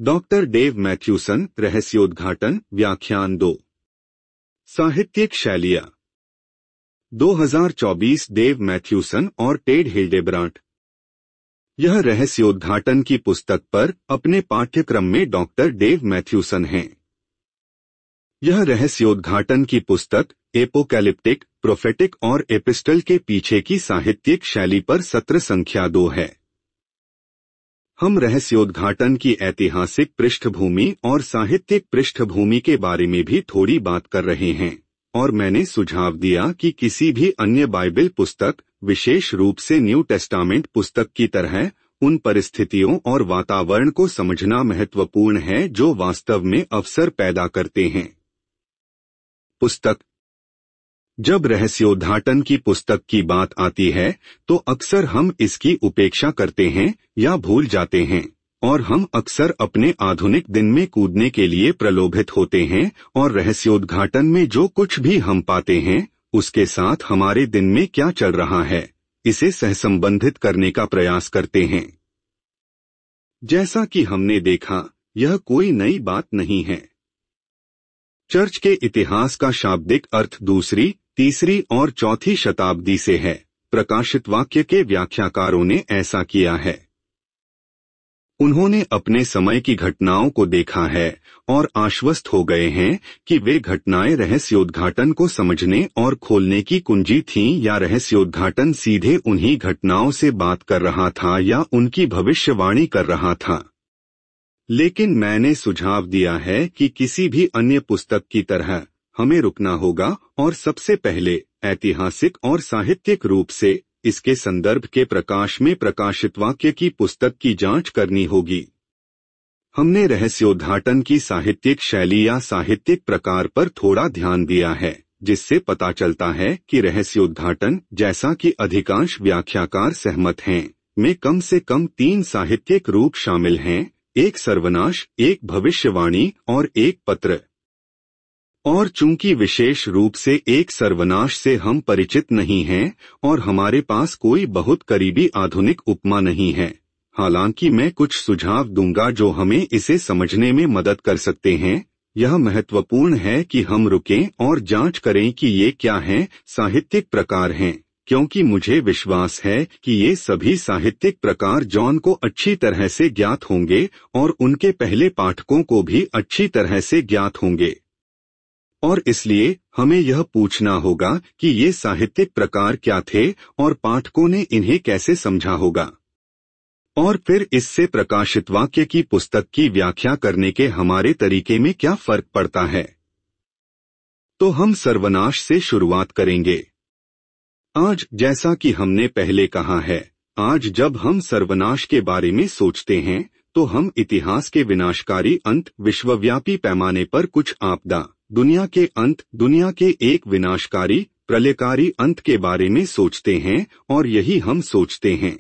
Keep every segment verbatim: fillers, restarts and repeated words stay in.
Doctor Dave मैथ्यूसन, रहस्योद्घाटन, व्याख्यान दो। साहित्यिक शैलियाँ। दो हज़ार चौबीस डेव मैथ्यूसन और टेड हिल्डेब्रांट। यह रहस्योद्घाटन की पुस्तक पर अपने पाठ्यक्रम में डॉक्टर डेव मैथ्यूसन हैं। यह रहस्योद्घाटन की पुस्तक एपोकैलिप्टिक, प्रोफेटिक और एपिस्टल के पीछे की साहित्यिक शैली पर सत्र संख्या दो है। हम रहस्योद्घाटन की ऐतिहासिक पृष्ठभूमि और साहित्यिक पृष्ठभूमि के बारे में भी थोड़ी बात कर रहे हैं, और मैंने सुझाव दिया कि किसी भी अन्य बाइबल पुस्तक, विशेष रूप से न्यू टेस्टामेंट पुस्तक की तरह, उन परिस्थितियों और वातावरण को समझना महत्वपूर्ण है जो वास्तव में अवसर पैदा करते हैं। पुस्तक। जब रहस्योद्घाटन की पुस्तक की बात आती है तो अक्सर हम इसकी उपेक्षा करते हैं या भूल जाते हैं, और हम अक्सर अपने आधुनिक दिन में कूदने के लिए प्रलोभित होते हैं और रहस्योद्घाटन में जो कुछ भी हम पाते हैं उसके साथ हमारे दिन में क्या चल रहा है, इसे सहसंबंधित करने का प्रयास करते हैं। जैसा कि हमने देखा, यह कोई नई बात नहीं है। चर्च के इतिहास का शाब्दिक अर्थ दूसरी, तीसरी और चौथी शताब्दी से है। प्रकाशित वाक्य के व्याख्याकारों ने ऐसा किया है। उन्होंने अपने समय की घटनाओं को देखा है और आश्वस्त हो गए हैं कि वे घटनाएं रहस्योद्घाटन को समझने और खोलने की कुंजी थीं, या रहस्योद्घाटन सीधे उन्हीं घटनाओं से बात कर रहा था या उनकी भविष्यवाणी कर रहा था। लेकिन मैंने सुझाव दिया है कि किसी भी अन्य पुस्तक की तरह हमें रुकना होगा और सबसे पहले ऐतिहासिक और साहित्यिक रूप से इसके संदर्भ के प्रकाश में प्रकाशित वाक्य की पुस्तक की जांच करनी होगी। हमने रहस्योद्घाटन की साहित्यिक शैली या साहित्यिक प्रकार पर थोड़ा ध्यान दिया है, जिससे पता चलता है कि रहस्योद्घाटन, जैसा कि अधिकांश व्याख्याकार सहमत हैं, में कम से कम तीन साहित्यिक रूप शामिल हैं: एक सर्वनाश, एक भविष्यवाणी और एक पत्र। और चूंकि विशेष रूप से एक सर्वनाश से हम परिचित नहीं हैं और हमारे पास कोई बहुत करीबी आधुनिक उपमा नहीं है, हालांकि मैं कुछ सुझाव दूंगा जो हमें इसे समझने में मदद कर सकते हैं, यह महत्वपूर्ण है कि हम रुकें और जांच करें कि ये क्या हैं, साहित्यिक प्रकार हैं, क्योंकि मुझे विश्वास है कि ये सभी साहित्यिक प्रकार जॉन को अच्छी तरह से ज्ञात होंगे और उनके पहले पाठकों को भी अच्छी तरह से ज्ञात होंगे। और इसलिए हमें यह पूछना होगा कि ये साहित्यिक प्रकार क्या थे और पाठकों ने इन्हें कैसे समझा होगा, और फिर इससे प्रकाशित वाक्य की पुस्तक की व्याख्या करने के हमारे तरीके में क्या फर्क पड़ता है। तो हम सर्वनाश से शुरुआत करेंगे। आज, जैसा कि हमने पहले कहा है, आज जब हम सर्वनाश के बारे में सोचते हैं तो हम इतिहास के विनाशकारी अंत, विश्वव्यापी पैमाने पर कुछ आपदा, दुनिया के अंत, दुनिया के एक विनाशकारी, प्रलयकारी अंत के बारे में सोचते हैं, और यही हम सोचते हैं।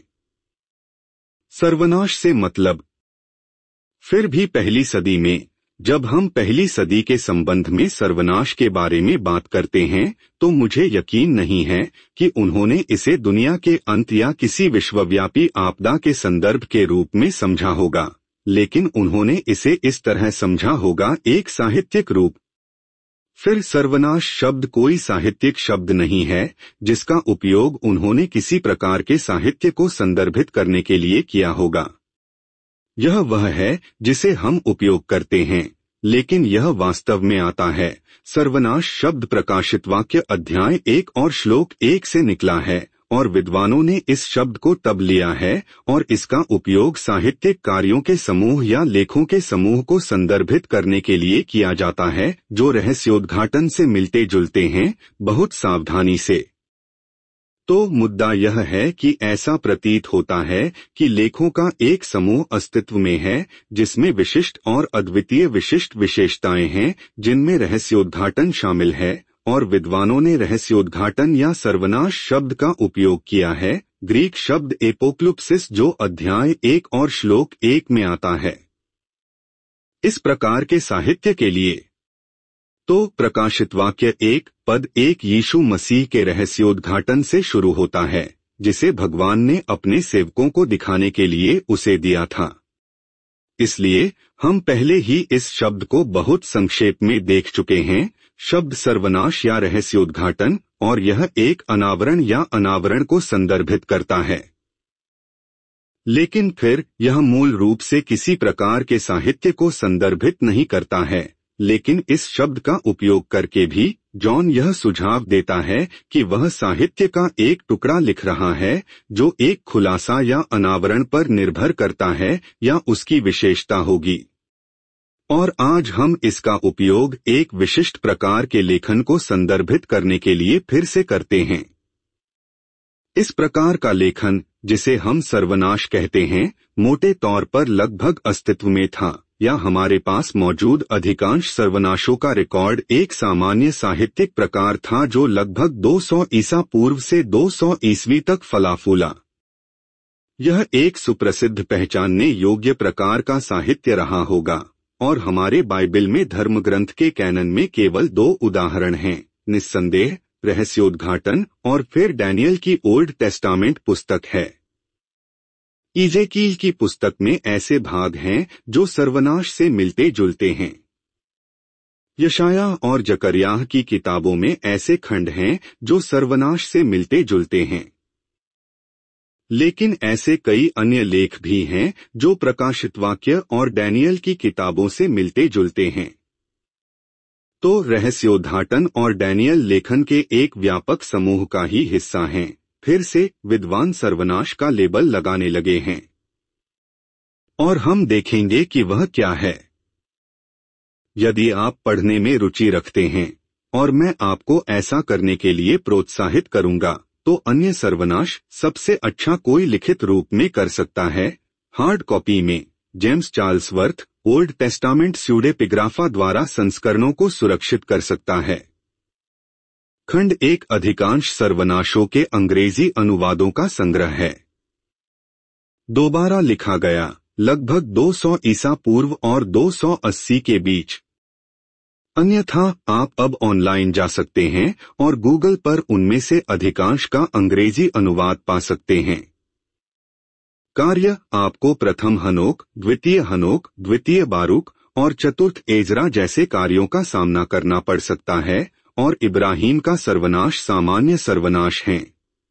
सर्वनाश से मतलब। फिर भी पहली सदी में, जब हम पहली सदी के संबंध में सर्वनाश के बारे में बात करते हैं तो मुझे यकीन नहीं है कि उन्होंने इसे दुनिया के अंत या किसी विश्वव्यापी आपदा के संदर्भ के रूप में समझा होगा, लेकिन उन्होंने इसे इस तरह समझा होगा, एक साहित्यिक रूप। फिर सर्वनाश शब्द कोई साहित्यिक शब्द नहीं है जिसका उपयोग उन्होंने किसी प्रकार के साहित्य को संदर्भित करने के लिए किया होगा। यह वह है जिसे हम उपयोग करते हैं, लेकिन यह वास्तव में आता है। सर्वनाश शब्द प्रकाशित वाक्य अध्याय एक और श्लोक एक से निकला है, और विद्वानों ने इस शब्द को तब लिया है और इसका उपयोग साहित्यिक कार्यों के समूह या लेखों के समूह को संदर्भित करने के लिए किया जाता है जो रहस्योद्घाटन से मिलते जुलते हैं, बहुत सावधानी से। तो मुद्दा यह है कि ऐसा प्रतीत होता है कि लेखों का एक समूह अस्तित्व में है जिसमें विशिष्ट और अद्वितीय विशिष्ट विशेषताएं हैं जिनमें रहस्योद्घाटन शामिल है, और विद्वानों ने रहस्योद्घाटन या सर्वनाश शब्द का उपयोग किया है, ग्रीक शब्द एपोक्लुप्सिस, जो अध्याय एक और श्लोक एक में आता है। इस प्रकार के साहित्य के लिए तो प्रकाशित वाक्य एक पद एक यीशु मसीह के रहस्योद्घाटन से शुरू होता है, जिसे भगवान ने अपने सेवकों को दिखाने के लिए उसे दिया था। इसलिए हम पहले ही इस शब्द को बहुत संक्षेप में देख चुके हैं। शब्द सर्वनाश या रहस्योद्घाटन, और यह एक अनावरण या अनावरण को संदर्भित करता है। लेकिन फिर यह मूल रूप से किसी प्रकार के साहित्य को संदर्भित नहीं करता है। लेकिन इस शब्द का उपयोग करके भी जॉन यह सुझाव देता है कि वह साहित्य का एक टुकड़ा लिख रहा है जो एक खुलासा या अनावरण पर निर्भर करता है या उसकी विशेषता होगी। और आज हम इसका उपयोग एक विशिष्ट प्रकार के लेखन को संदर्भित करने के लिए फिर से करते हैं। इस प्रकार का लेखन, जिसे हम सर्वनाश कहते हैं, मोटे तौर पर लगभग अस्तित्व में था, या हमारे पास मौजूद अधिकांश सर्वनाशों का रिकॉर्ड एक सामान्य साहित्यिक प्रकार था जो लगभग दो सौ ईसा पूर्व से दो सौ ईस्वी तक फला फूला। यह एक सुप्रसिद्ध पहचानने योग्य प्रकार का साहित्य रहा होगा, और हमारे बाइबिल में धर्म ग्रंथ के कैनन में केवल दो उदाहरण हैं, निस्संदेह रहस्योद्घाटन और फिर डैनियल की ओल्ड टेस्टामेंट पुस्तक है। इज़ेकील की पुस्तक में ऐसे भाग हैं जो सर्वनाश से मिलते जुलते हैं। यशायाह और जकरियाह की किताबों में ऐसे खंड हैं जो सर्वनाश से मिलते जुलते हैं। लेकिन ऐसे कई अन्य लेख भी हैं जो प्रकाशित वाक्य और डैनियल की किताबों से मिलते जुलते हैं। तो रहस्योद्घाटन और डैनियल लेखन के एक व्यापक समूह का ही हिस्सा हैं। फिर से विद्वान सर्वनाश का लेबल लगाने लगे हैं, और हम देखेंगे कि वह क्या है। यदि आप पढ़ने में रुचि रखते हैं, और मैं आपको ऐसा करने के लिए प्रोत्साहित करूंगा, तो अन्य सर्वनाश सबसे अच्छा कोई लिखित रूप में कर सकता है। हार्ड कॉपी में James Charlesworth Old Testament Pseudepigrapha द्वारा संस्करणों को सुरक्षित कर सकता है। खंड एक अधिकांश सर्वनाशों के अंग्रेजी अनुवादों का संग्रह है। दोबारा लिखा गया लगभग दो सौ ईसा पूर्व और दो सौ अस्सी के बीच। अन्यथा आप अब ऑनलाइन जा सकते हैं और गूगल पर उनमें से अधिकांश का अंग्रेजी अनुवाद पा सकते हैं। कार्य आपको प्रथम हनोक, द्वितीय हनोक, द्वितीय बारूक और चतुर्थ एजरा जैसे कार्यों का सामना करना पड़ सकता है, और इब्राहिम का सर्वनाश सामान्य सर्वनाश हैं।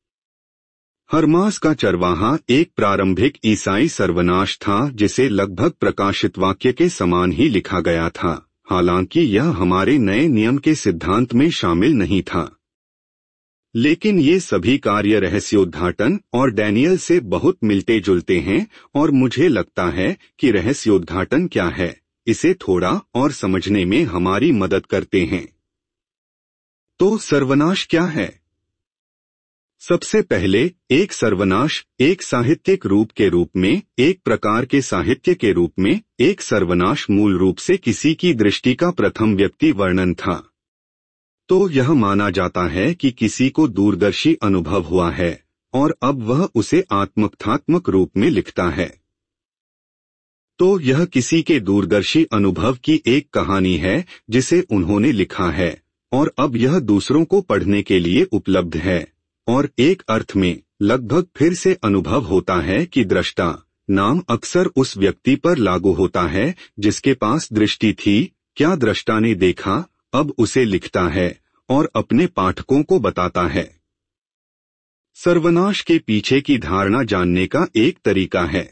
हरमास का चरवाहा एक प्रारंभिक ईसाई सर्वनाश था जिसे लगभग प्रकाशित वाक्य के समान ही लिखा गया था, हालांकि यह हमारे नए नियम के सिद्धांत में शामिल नहीं था। लेकिन ये सभी कार्य रहस्योद्घाटन और डैनियल से बहुत मिलते जुलते हैं, और मुझे लगता है कि रहस्योद्घाटन क्या है, इसे थोड़ा और समझने में हमारी मदद करते हैं। तो सर्वनाश क्या है? सबसे पहले, एक सर्वनाश एक साहित्यिक रूप के रूप में, एक प्रकार के साहित्य के रूप में, एक सर्वनाश मूल रूप से किसी की दृष्टि का प्रथम व्यक्ति वर्णन था। तो यह माना जाता है कि किसी को दूरदर्शी अनुभव हुआ है, और अब वह उसे आत्मकथात्मक रूप में लिखता है। तो यह किसी के दूरदर्शी अनुभव की एक कहानी है जिसे उन्होंने लिखा है, और अब यह दूसरों को पढ़ने के लिए उपलब्ध है। और एक अर्थ में लगभग फिर से अनुभव होता है कि दृष्टा नाम अक्सर उस व्यक्ति पर लागू होता है जिसके पास दृष्टि थी। क्या दृष्टा ने देखा, अब उसे लिखता है और अपने पाठकों को बताता है। सर्वनाश के पीछे की धारणा जानने का एक तरीका है।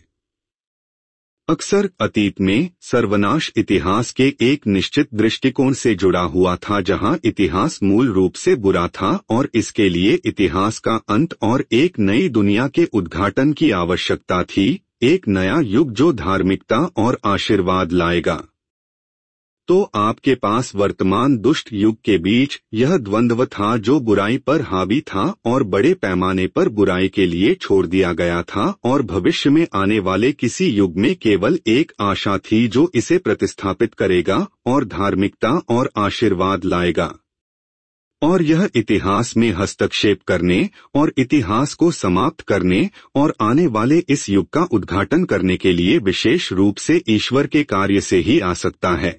अक्सर अतीत में सर्वनाश इतिहास के एक निश्चित दृष्टिकोण से जुड़ा हुआ था जहां इतिहास मूल रूप से बुरा था और इसके लिए इतिहास का अंत और एक नई दुनिया के उद्घाटन की आवश्यकता थी, एक नया युग जो धार्मिकता और आशीर्वाद लाएगा। तो आपके पास वर्तमान दुष्ट युग के बीच यह द्वंद्व था जो बुराई पर हावी था और बड़े पैमाने पर बुराई के लिए छोड़ दिया गया था, और भविष्य में आने वाले किसी युग में केवल एक आशा थी जो इसे प्रतिस्थापित करेगा और धार्मिकता और आशीर्वाद लाएगा। और यह इतिहास में हस्तक्षेप करने और इतिहास को समाप्त करने और आने वाले इस युग का उद्घाटन करने के लिए विशेष रूप से ईश्वर के कार्य से ही आ सकता है।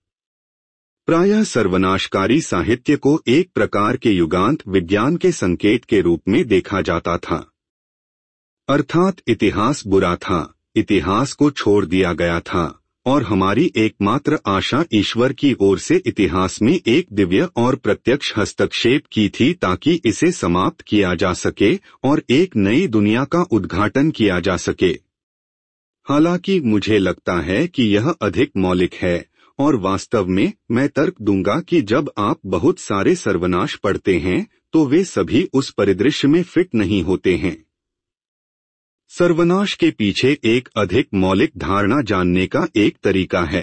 प्रायः सर्वनाशकारी साहित्य को एक प्रकार के युगांत विज्ञान के संकेत के रूप में देखा जाता था। अर्थात इतिहास बुरा था, इतिहास को छोड़ दिया गया था और हमारी एकमात्र आशा ईश्वर की ओर से इतिहास में एक दिव्य और प्रत्यक्ष हस्तक्षेप की थी ताकि इसे समाप्त किया जा सके और एक नई दुनिया का उद्घाटन किया जा सके। हालांकि मुझे लगता है कि यह अधिक मौलिक है और वास्तव में मैं तर्क दूंगा कि जब आप बहुत सारे सर्वनाश पढ़ते हैं तो वे सभी उस परिदृश्य में फिट नहीं होते हैं। सर्वनाश के पीछे एक अधिक मौलिक धारणा जानने का एक तरीका है।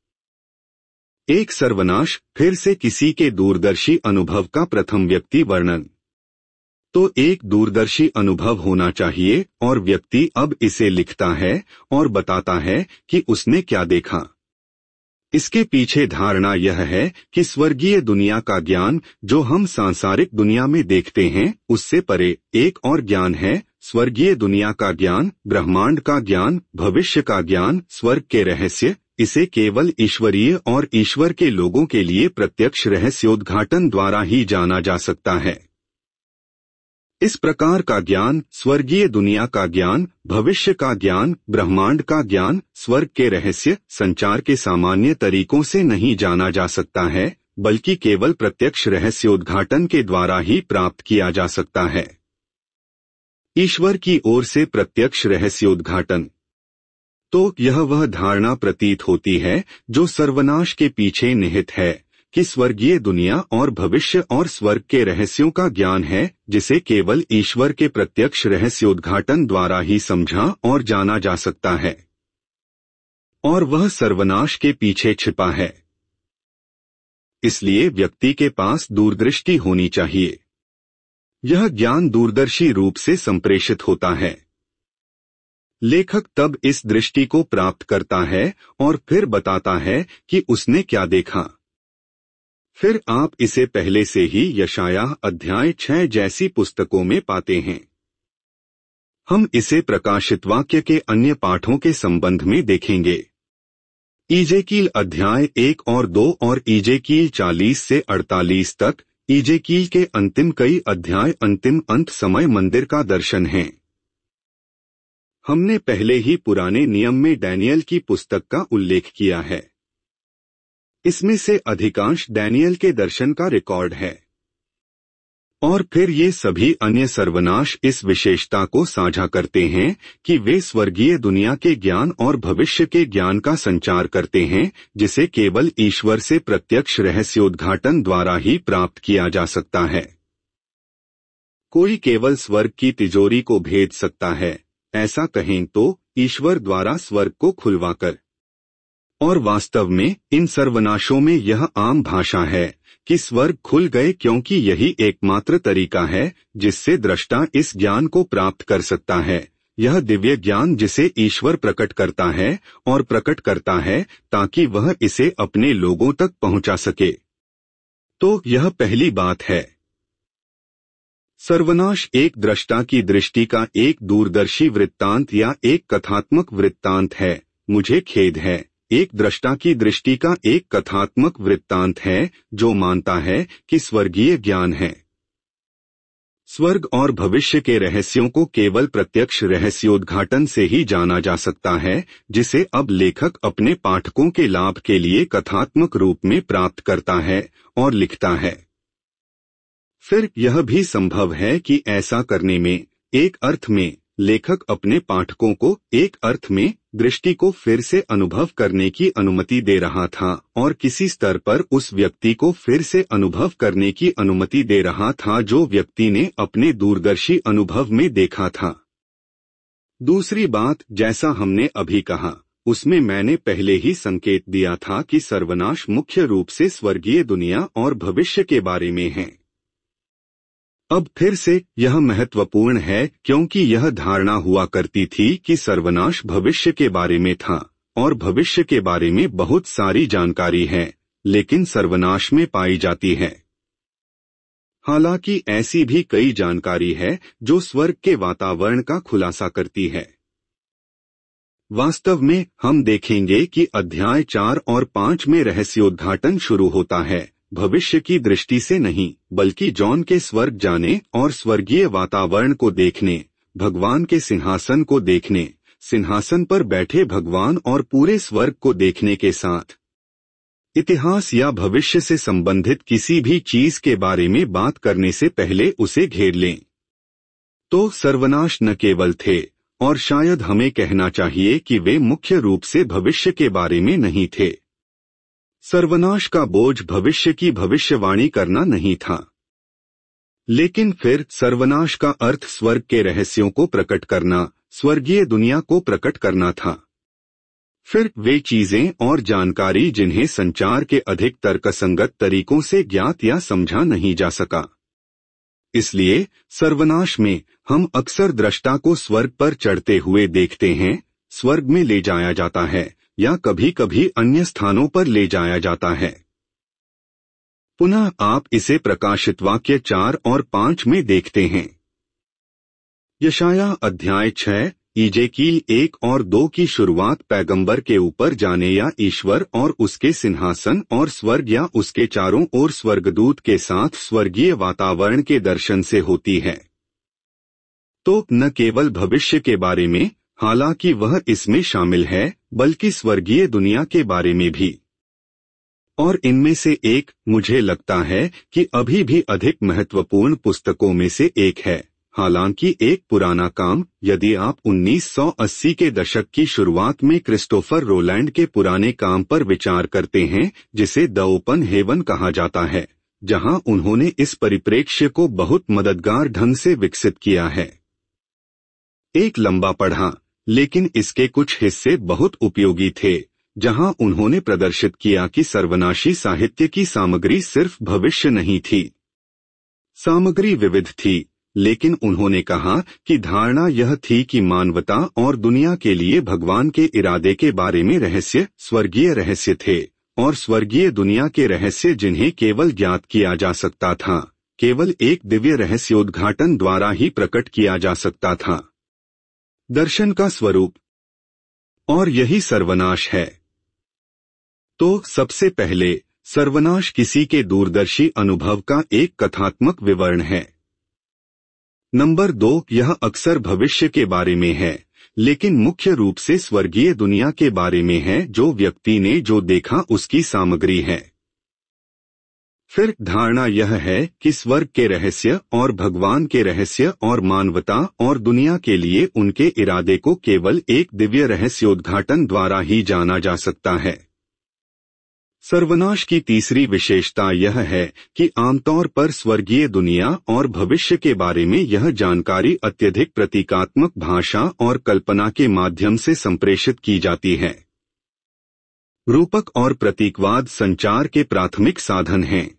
एक सर्वनाश फिर से किसी के दूरदर्शी अनुभव का प्रथम व्यक्ति वर्णन। तो एक दूरदर्शी अनुभव होना चाहिए और व्यक्ति अब इसे लिखता है और बताता है कि उसने क्या देखा। इसके पीछे धारणा यह है कि स्वर्गीय दुनिया का ज्ञान जो हम सांसारिक दुनिया में देखते हैं उससे परे एक और ज्ञान है, स्वर्गीय दुनिया का ज्ञान, ब्रह्मांड का ज्ञान, भविष्य का ज्ञान, स्वर्ग के रहस्य। इसे केवल ईश्वरीय और ईश्वर के लोगों के लिए प्रत्यक्ष रहस्योद्घाटन द्वारा ही जाना जा सकता है। इस प्रकार का ज्ञान, स्वर्गीय दुनिया का ज्ञान, भविष्य का ज्ञान, ब्रह्मांड का ज्ञान, स्वर्ग के रहस्य, संचार के सामान्य तरीकों से नहीं जाना जा सकता है, बल्कि केवल प्रत्यक्ष रहस्योद्घाटन के द्वारा ही प्राप्त किया जा सकता है। ईश्वर की ओर से प्रत्यक्ष रहस्योद्घाटन। तो यह वह धारणा प्रतीत होती है जो सर्वनाश के पीछे निहित है कि स्वर्गीय दुनिया और भविष्य और स्वर्ग के रहस्यों का ज्ञान है जिसे केवल ईश्वर के प्रत्यक्ष रहस्योद्घाटन द्वारा ही समझा और जाना जा सकता है, और वह सर्वनाश के पीछे छिपा है। इसलिए व्यक्ति के पास दूरदृष्टि होनी चाहिए। यह ज्ञान दूरदर्शी रूप से संप्रेषित होता है। लेखक तब इस दृष्टि को प्राप्त करता है और फिर बताता है कि उसने क्या देखा। फिर आप इसे पहले से ही यशायाह अध्याय छह जैसी पुस्तकों में पाते हैं। हम इसे प्रकाशित वाक्य के अन्य पाठों के संबंध में देखेंगे। ईजेकील अध्याय एक और दो और ईजेकील चालीस से अड़तालीस तक, ईजेकील के अंतिम कई अध्याय अंतिम अंत समय मंदिर का दर्शन हैं। हमने पहले ही पुराने नियम में डैनियल की पुस्तक का उल्लेख किया है। इसमें से अधिकांश डैनियल के दर्शन का रिकॉर्ड है। और फिर ये सभी अन्य सर्वनाश इस विशेषता को साझा करते हैं कि वे स्वर्गीय दुनिया के ज्ञान और भविष्य के ज्ञान का संचार करते हैं जिसे केवल ईश्वर से प्रत्यक्ष रहस्योद्घाटन द्वारा ही प्राप्त किया जा सकता है। कोई केवल स्वर्ग की तिजोरी को भेद सकता है, ऐसा कहें तो ईश्वर द्वारा स्वर्ग को खुलवाकर। और वास्तव में इन सर्वनाशों में यह आम भाषा है कि स्वर्ग खुल गए क्योंकि यही एकमात्र तरीका है जिससे दृष्टा इस ज्ञान को प्राप्त कर सकता है। यह दिव्य ज्ञान जिसे ईश्वर प्रकट करता है और प्रकट करता है ताकि वह इसे अपने लोगों तक पहुंचा सके। तो यह पहली बात है। सर्वनाश एक दृष्टा की दृष्टि का एक दूरदर्शी वृत्तांत या एक कथात्मक वृत्तांत है। मुझे खेद है, एक दृष्टा की दृष्टि का एक कथात्मक वृत्तांत है जो मानता है कि स्वर्गीय ज्ञान है। स्वर्ग और भविष्य के रहस्यों को केवल प्रत्यक्ष रहस्योद्घाटन से ही जाना जा सकता है, जिसे अब लेखक अपने पाठकों के लाभ के लिए कथात्मक रूप में प्राप्त करता है और लिखता है। फिर यह भी संभव है कि ऐसा करने में एक अर्थ में लेखक अपने पाठकों को एक अर्थ में दृष्टि को फिर से अनुभव करने की अनुमति दे रहा था और किसी स्तर पर उस व्यक्ति को फिर से अनुभव करने की अनुमति दे रहा था जो व्यक्ति ने अपने दूरदर्शी अनुभव में देखा था। दूसरी बात, जैसा हमने अभी कहा, उसमें मैंने पहले ही संकेत दिया था कि सर्वनाश मुख्य रूप से स्वर्गीय दुनिया और भविष्य के बारे में है। अब फिर से यह महत्वपूर्ण है क्योंकि यह धारणा हुआ करती थी कि सर्वनाश भविष्य के बारे में था और भविष्य के बारे में बहुत सारी जानकारी है, लेकिन सर्वनाश में पाई जाती है। हालांकि ऐसी भी कई जानकारी है जो स्वर्ग के वातावरण का खुलासा करती है। वास्तव में हम देखेंगे कि अध्याय चार और पांच में रहस्योद्घाटन शुरू होता है, भविष्य की दृष्टि से नहीं बल्कि जॉन के स्वर्ग जाने और स्वर्गीय वातावरण को देखने, भगवान के सिंहासन को देखने, सिंहासन पर बैठे भगवान और पूरे स्वर्ग को देखने के साथ इतिहास या भविष्य से संबंधित किसी भी चीज के बारे में बात करने से पहले उसे घेर लें। तो सर्वनाश न केवल थे, और शायद हमें कहना चाहिए कि वे मुख्य रूप से भविष्य के बारे में नहीं थे। सर्वनाश का बोझ भविष्य की भविष्यवाणी करना नहीं था, लेकिन फिर सर्वनाश का अर्थ स्वर्ग के रहस्यों को प्रकट करना, स्वर्गीय दुनिया को प्रकट करना था। फिर वे चीजें और जानकारी जिन्हें संचार के अधिक तर्कसंगत तरीकों से ज्ञात या समझा नहीं जा सका। इसलिए सर्वनाश में हम अक्सर दृष्टा को स्वर्ग पर चढ़ते हुए देखते हैं, स्वर्ग में ले जाया जाता है या कभी कभी अन्य स्थानों पर ले जाया जाता है। पुनः आप इसे प्रकाशित वाक्य चार और पांच में देखते हैं। यशाया अध्याय छह, इजेकील एक और दो की शुरुआत पैगंबर के ऊपर जाने या ईश्वर और उसके सिंहासन और स्वर्ग या उसके चारों ओर स्वर्गदूत के साथ स्वर्गीय वातावरण के दर्शन से होती है। तो न केवल भविष्य के बारे में, हालांकि वह इसमें शामिल है, बल्कि स्वर्गीय दुनिया के बारे में भी। और इनमें से एक, मुझे लगता है कि अभी भी अधिक महत्वपूर्ण पुस्तकों में से एक है। हालांकि एक पुराना काम, यदि आप उन्नीस सौ अस्सी के दशक की शुरुआत में क्रिस्टोफर रोलैंड के पुराने काम पर विचार करते हैं, जिसे द ओपन हेवन कहा जाता है, जहां उन्होंने इस परिप्रेक्ष्य को बहुत मददगार ढंग से विकसित किया है। एक लंबा पढ़ा, लेकिन इसके कुछ हिस्से बहुत उपयोगी थे, जहां उन्होंने प्रदर्शित किया कि सर्वनाशी साहित्य की सामग्री सिर्फ भविष्य नहीं थी। सामग्री विविध थी, लेकिन उन्होंने कहा कि धारणा यह थी कि मानवता और दुनिया के लिए भगवान के इरादे के बारे में रहस्य स्वर्गीय रहस्य थे, और स्वर्गीय दुनिया के रहस्य जिन्हें केवल ज्ञात किया जा सकता था, केवल एक दिव्य रहस्योद्घाटन द्वारा ही प्रकट किया जा सकता था। दर्शन का स्वरूप, और यही सर्वनाश है। तो सबसे पहले, सर्वनाश किसी के दूरदर्शी अनुभव का एक कथात्मक विवरण है। नंबर दो, यह अक्सर भविष्य के बारे में है, लेकिन मुख्य रूप से स्वर्गीय दुनिया के बारे में है जो व्यक्ति ने जो देखा उसकी सामग्री है। फिर धारणा यह है कि स्वर्ग के रहस्य और भगवान के रहस्य और मानवता और दुनिया के लिए उनके इरादे को केवल एक दिव्य रहस्योद्घाटन द्वारा ही जाना जा सकता है। सर्वनाश की तीसरी विशेषता यह है कि आमतौर पर स्वर्गीय दुनिया और भविष्य के बारे में यह जानकारी अत्यधिक प्रतीकात्मक भाषा और कल्पना के माध्यम से संप्रेषित की जाती है। रूपक और प्रतीकवाद संचार के प्राथमिक साधन हैं।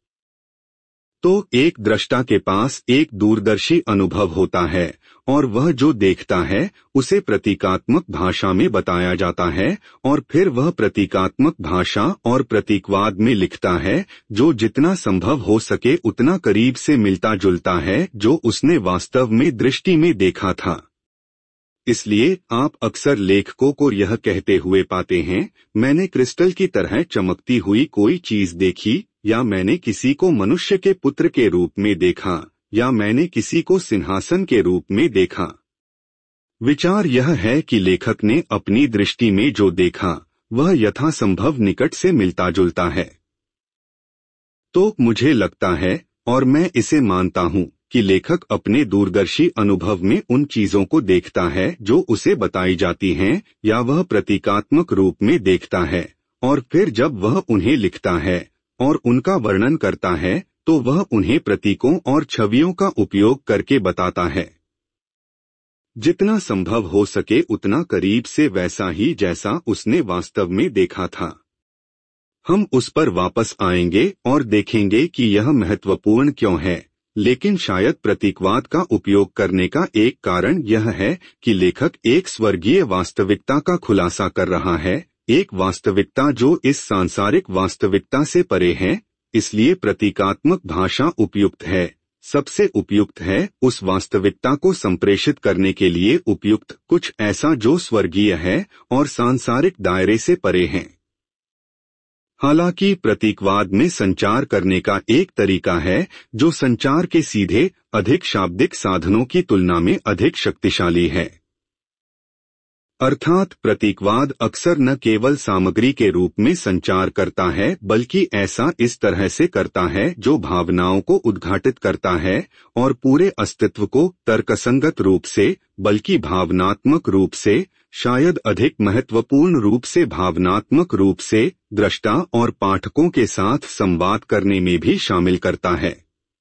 तो एक दृष्टा के पास एक दूरदर्शी अनुभव होता है, और वह जो देखता है उसे प्रतीकात्मक भाषा में बताया जाता है, और फिर वह प्रतीकात्मक भाषा और प्रतीकवाद में लिखता है, जो जितना संभव हो सके उतना करीब से मिलता जुलता है जो उसने वास्तव में दृष्टि में देखा था। इसलिए आप अक्सर लेखकों को यह कहते हुए पाते हैं, मैंने क्रिस्टल की तरह चमकती हुई कोई चीज देखी, या मैंने किसी को मनुष्य के पुत्र के रूप में देखा, या मैंने किसी को सिंहासन के रूप में देखा। विचार यह है कि लेखक ने अपनी दृष्टि में जो देखा वह यथासंभव निकट से मिलता जुलता है। तो मुझे लगता है, और मैं इसे मानता हूं, कि लेखक अपने दूरदर्शी अनुभव में उन चीजों को देखता है जो उसे बताई जाती हैं, या वह प्रतीकात्मक रूप में देखता है, और फिर जब वह उन्हें लिखता है और उनका वर्णन करता है, तो वह उन्हें प्रतीकों और छवियों का उपयोग करके बताता है। जितना संभव हो सके उतना करीब से वैसा ही जैसा उसने वास्तव में देखा था। हम उस पर वापस आएंगे और देखेंगे कि यह महत्वपूर्ण क्यों है, लेकिन शायद प्रतीकवाद का उपयोग करने का एक कारण यह है कि लेखक एक स्वर्गीय वास्तविकता का खुलासा कर रहा है, एक वास्तविकता जो इस सांसारिक वास्तविकता से परे है। इसलिए प्रतीकात्मक भाषा उपयुक्त है, सबसे उपयुक्त है उस वास्तविकता को संप्रेषित करने के लिए उपयुक्त कुछ ऐसा जो स्वर्गीय है और सांसारिक दायरे से परे है। हालांकि प्रतीकवाद में संचार करने का एक तरीका है जो संचार के सीधे, अधिक शाब्दिक साधनों की तुलना में अधिक शक्तिशाली है। अर्थात प्रतीकवाद अक्सर न केवल सामग्री के रूप में संचार करता है बल्कि ऐसा इस तरह से करता है जो भावनाओं को उद्घाटित करता है और पूरे अस्तित्व को तर्कसंगत रूप से, बल्कि भावनात्मक रूप से, शायद अधिक महत्वपूर्ण रूप से भावनात्मक रूप से दृष्टा और पाठकों के साथ संवाद करने में भी शामिल करता है।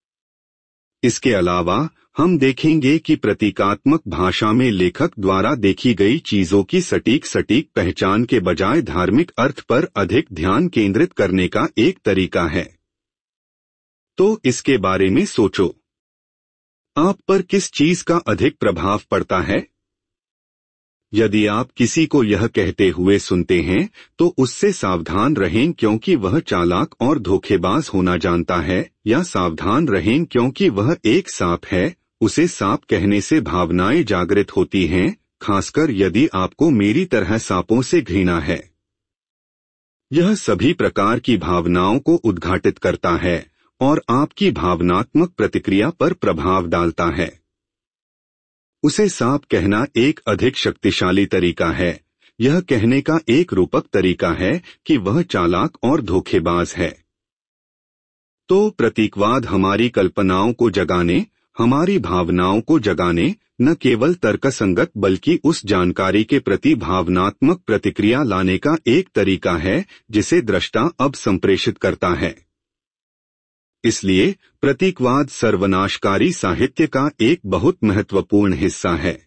इसके अलावा हम देखेंगे कि प्रतीकात्मक भाषा में लेखक द्वारा देखी गई चीजों की सटीक सटीक पहचान के बजाय धार्मिक अर्थ पर अधिक ध्यान केंद्रित करने का एक तरीका है। तो इसके बारे में सोचो, आप पर किस चीज का अधिक प्रभाव पड़ता है? यदि आप किसी को यह कहते हुए सुनते हैं तो उससे सावधान रहें क्योंकि वह चालाक और धोखेबाज होना जानता है, या सावधान रहें क्योंकि वह एक सांप है, उसे सांप कहने से भावनाएं जागृत होती हैं, खासकर यदि आपको मेरी तरह सांपों से घृणा है। यह सभी प्रकार की भावनाओं को उद्घाटित करता है और आपकी भावनात्मक प्रतिक्रिया पर प्रभाव डालता है। उसे सांप कहना एक अधिक शक्तिशाली तरीका है। यह कहने का एक रूपक तरीका है कि वह चालाक और धोखेबाज है। तो प्रतीकवाद हमारी कल्पनाओं को जगाने, हमारी भावनाओं को जगाने, न केवल तर्कसंगत बल्कि उस जानकारी के प्रति भावनात्मक प्रतिक्रिया लाने का एक तरीका है जिसे दृष्टा अब संप्रेषित करता है। इसलिए प्रतीकवाद सर्वनाशकारी साहित्य का एक बहुत महत्वपूर्ण हिस्सा है।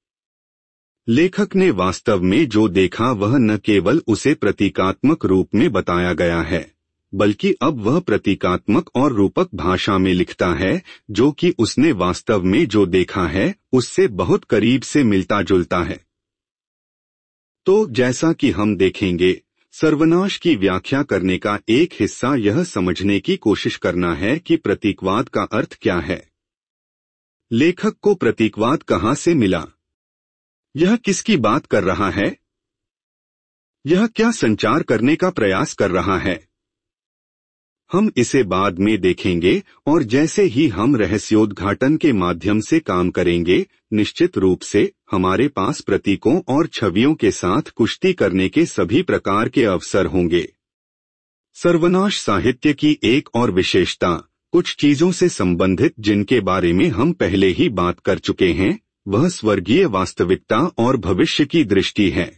लेखक ने वास्तव में जो देखा वह न केवल उसे प्रतीकात्मक रूप में बताया गया है, बल्कि अब वह प्रतीकात्मक और रूपक भाषा में लिखता है, जो कि उसने वास्तव में जो देखा है उससे बहुत करीब से मिलता जुलता है। तो जैसा कि हम देखेंगे, सर्वनाश की व्याख्या करने का एक हिस्सा यह समझने की कोशिश करना है कि प्रतीकवाद का अर्थ क्या है। लेखक को प्रतीकवाद कहाँ से मिला? यह किसकी बात कर रहा है? यह क्या संचार करने का प्रयास कर रहा है? हम इसे बाद में देखेंगे, और जैसे ही हम रहस्योद्घाटन के माध्यम से काम करेंगे, निश्चित रूप से हमारे पास प्रतीकों और छवियों के साथ कुश्ती करने के सभी प्रकार के अवसर होंगे। सर्वनाश साहित्य की एक और विशेषता कुछ चीजों से संबंधित जिनके बारे में हम पहले ही बात कर चुके हैं, वह स्वर्गीय वास्तविकता और भविष्य की दृष्टि है।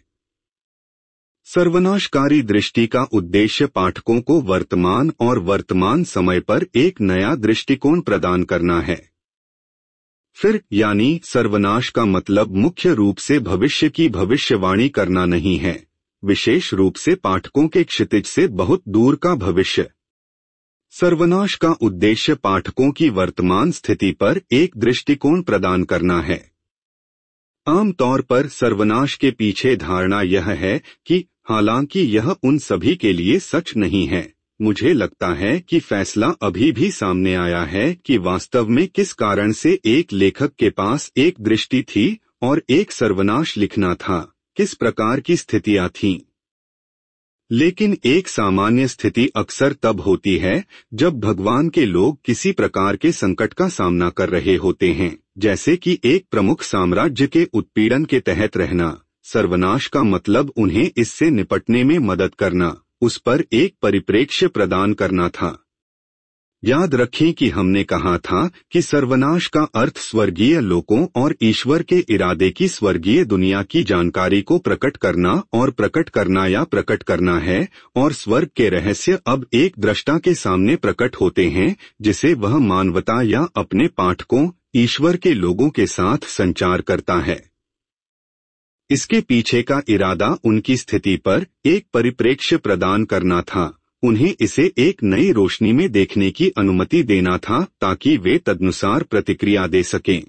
सर्वनाशकारी दृष्टि का उद्देश्य पाठकों को वर्तमान और वर्तमान समय पर एक नया दृष्टिकोण प्रदान करना है। फिर यानी सर्वनाश का मतलब मुख्य रूप से भविष्य की भविष्यवाणी करना नहीं है, विशेष रूप से पाठकों के क्षितिज से बहुत दूर का भविष्य। सर्वनाश का उद्देश्य पाठकों की वर्तमान स्थिति पर एक दृष्टिकोण प्रदान करना है। आमतौर पर सर्वनाश के पीछे धारणा यह है कि हालांकि यह उन सभी के लिए सच नहीं है, मुझे लगता है कि फैसला अभी भी सामने आया है कि वास्तव में किस कारण से एक लेखक के पास एक दृष्टि थी और एक सर्वनाश लिखना था, किस प्रकार की स्थितियां थीं। लेकिन एक सामान्य स्थिति अक्सर तब होती है जब भगवान के लोग किसी प्रकार के संकट का सामना कर रहे होते हैं, जैसे कि एक प्रमुख साम्राज्य के उत्पीड़न के तहत रहना। सर्वनाश का मतलब उन्हें इससे निपटने में मदद करना, उस पर एक परिप्रेक्ष्य प्रदान करना था। याद रखें कि हमने कहा था कि सर्वनाश का अर्थ स्वर्गीय लोकों और ईश्वर के इरादे की स्वर्गीय दुनिया की जानकारी को प्रकट करना और प्रकट करना या प्रकट करना है, और स्वर्ग के रहस्य अब एक दृष्टा के सामने प्रकट होते हैं जिसे वह मानवता या अपने पाठकों, ईश्वर के लोगों के साथ संचार करता है। इसके पीछे का इरादा उनकी स्थिति पर एक परिप्रेक्ष्य प्रदान करना था, उन्हें इसे एक नई रोशनी में देखने की अनुमति देना था ताकि वे तदनुसार प्रतिक्रिया दे सकें।